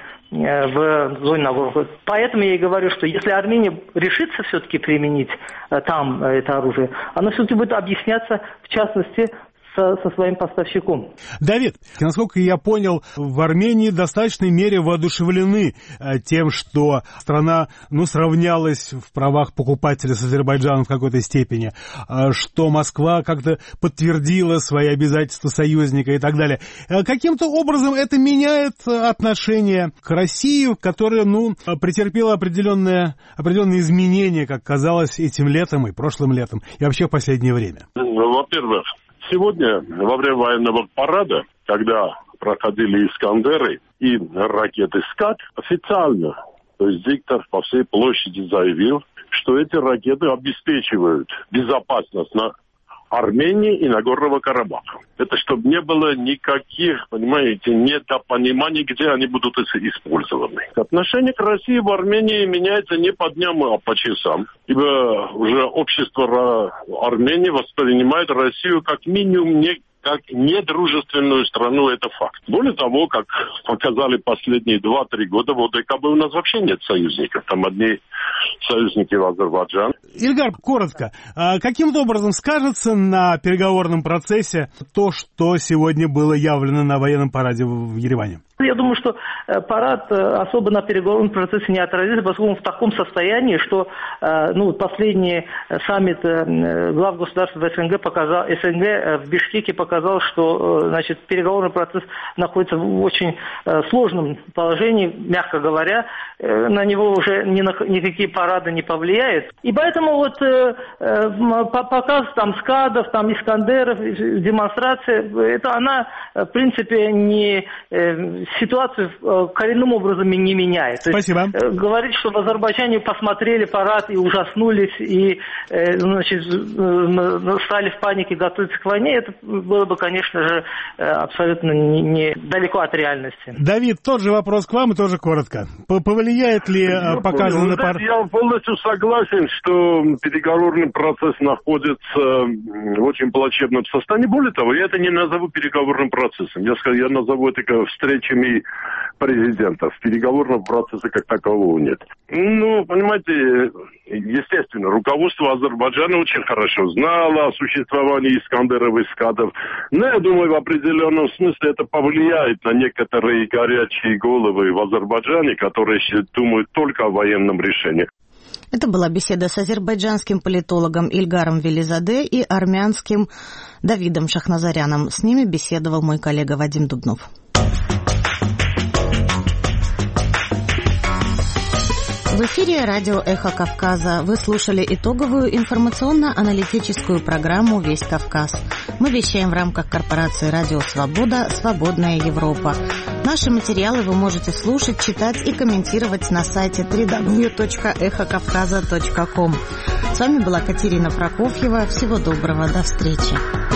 в зоне Нагорного. Поэтому я и говорю, что если Армения решится все-таки применить там это оружие, оно все-таки будет объясняться, в частности, со, со своим поставщиком. Давид, насколько я понял, в Армении в достаточной мере воодушевлены тем, что страна, ну, сравнялась в правах покупателя с Азербайджаном в какой-то степени, что Москва как-то подтвердила свои обязательства союзника и так далее. Каким-то образом это меняет отношение к России, которая, ну, претерпела определенные, определенные изменения, как казалось, этим летом и прошлым летом, и вообще в последнее время. Во-первых, сегодня, во время военного парада, когда проходили «Искандеры» и ракеты «Скат», официально, то есть диктор по всей площади заявил, что эти ракеты обеспечивают безопасность на Армении и Нагорного Карабаха. Это чтобы не было никаких, понимаете, недопониманий, где они будут использованы. Отношение к России в Армении меняется не по дням, а по часам. Ибо уже общество Армении воспринимает Россию как минимум не как недружественную страну, это факт. Более того, как показали последние два-три года, в ОДКБ у нас вообще нет союзников. Там одни союзники в Азербайджане. Ильгар, коротко, каким-то образом скажется на переговорном процессе то, что сегодня было явлено на военном параде в Ереване? я думаю, что парад особо на переговорном процессе не отразится, поскольку он в таком состоянии, что ну, последний саммит глав государств СНГ, показал, СНГ в Бишкеке показал, что значит, переговорный процесс находится в очень сложном положении, мягко говоря, на него уже ни на, никакие парады не повлияют. И поэтому вот показ там скадов, там искандеров, демонстрация, это она, в принципе, не ситуацию коренным образом не меняет. Спасибо. То есть, говорить, что в Азербайджане посмотрели парад и ужаснулись, и значит, стали в панике готовиться к войне, это было бы, конечно же, абсолютно не, не далеко от реальности. Давид, тот же вопрос к вам и тоже коротко. Повлияет ли показанный на парад? Я полностью согласен, что переговорный процесс находится в очень плачевном состоянии. Более того, я это не назову переговорным процессом. Я, скажу, я назову это встречами президентов. Переговорного процесса как такового нет. Ну, понимаете, естественно, руководство Азербайджана очень хорошо знало о существовании искандеров и скадов. Но я думаю, в определенном смысле это повлияет на некоторые горячие головы в Азербайджане, которые думают только о военном решении. Это была беседа с азербайджанским политологом Ильгаром Велизаде и армянским Давидом Шахназаряном. С ними беседовал мой коллега Вадим Дубнов. В эфире радио «Эхо Кавказа». Вы слушали итоговую информационно-аналитическую программу «Весь Кавказ». Мы вещаем в рамках корпорации «Радио Свобода. Свободная Европа». Наши материалы вы можете слушать, читать и комментировать на сайте дабл ю дабл ю дабл ю точка эхо кавказа точка ком. С вами была Катерина Прокофьева. Всего доброго. До встречи.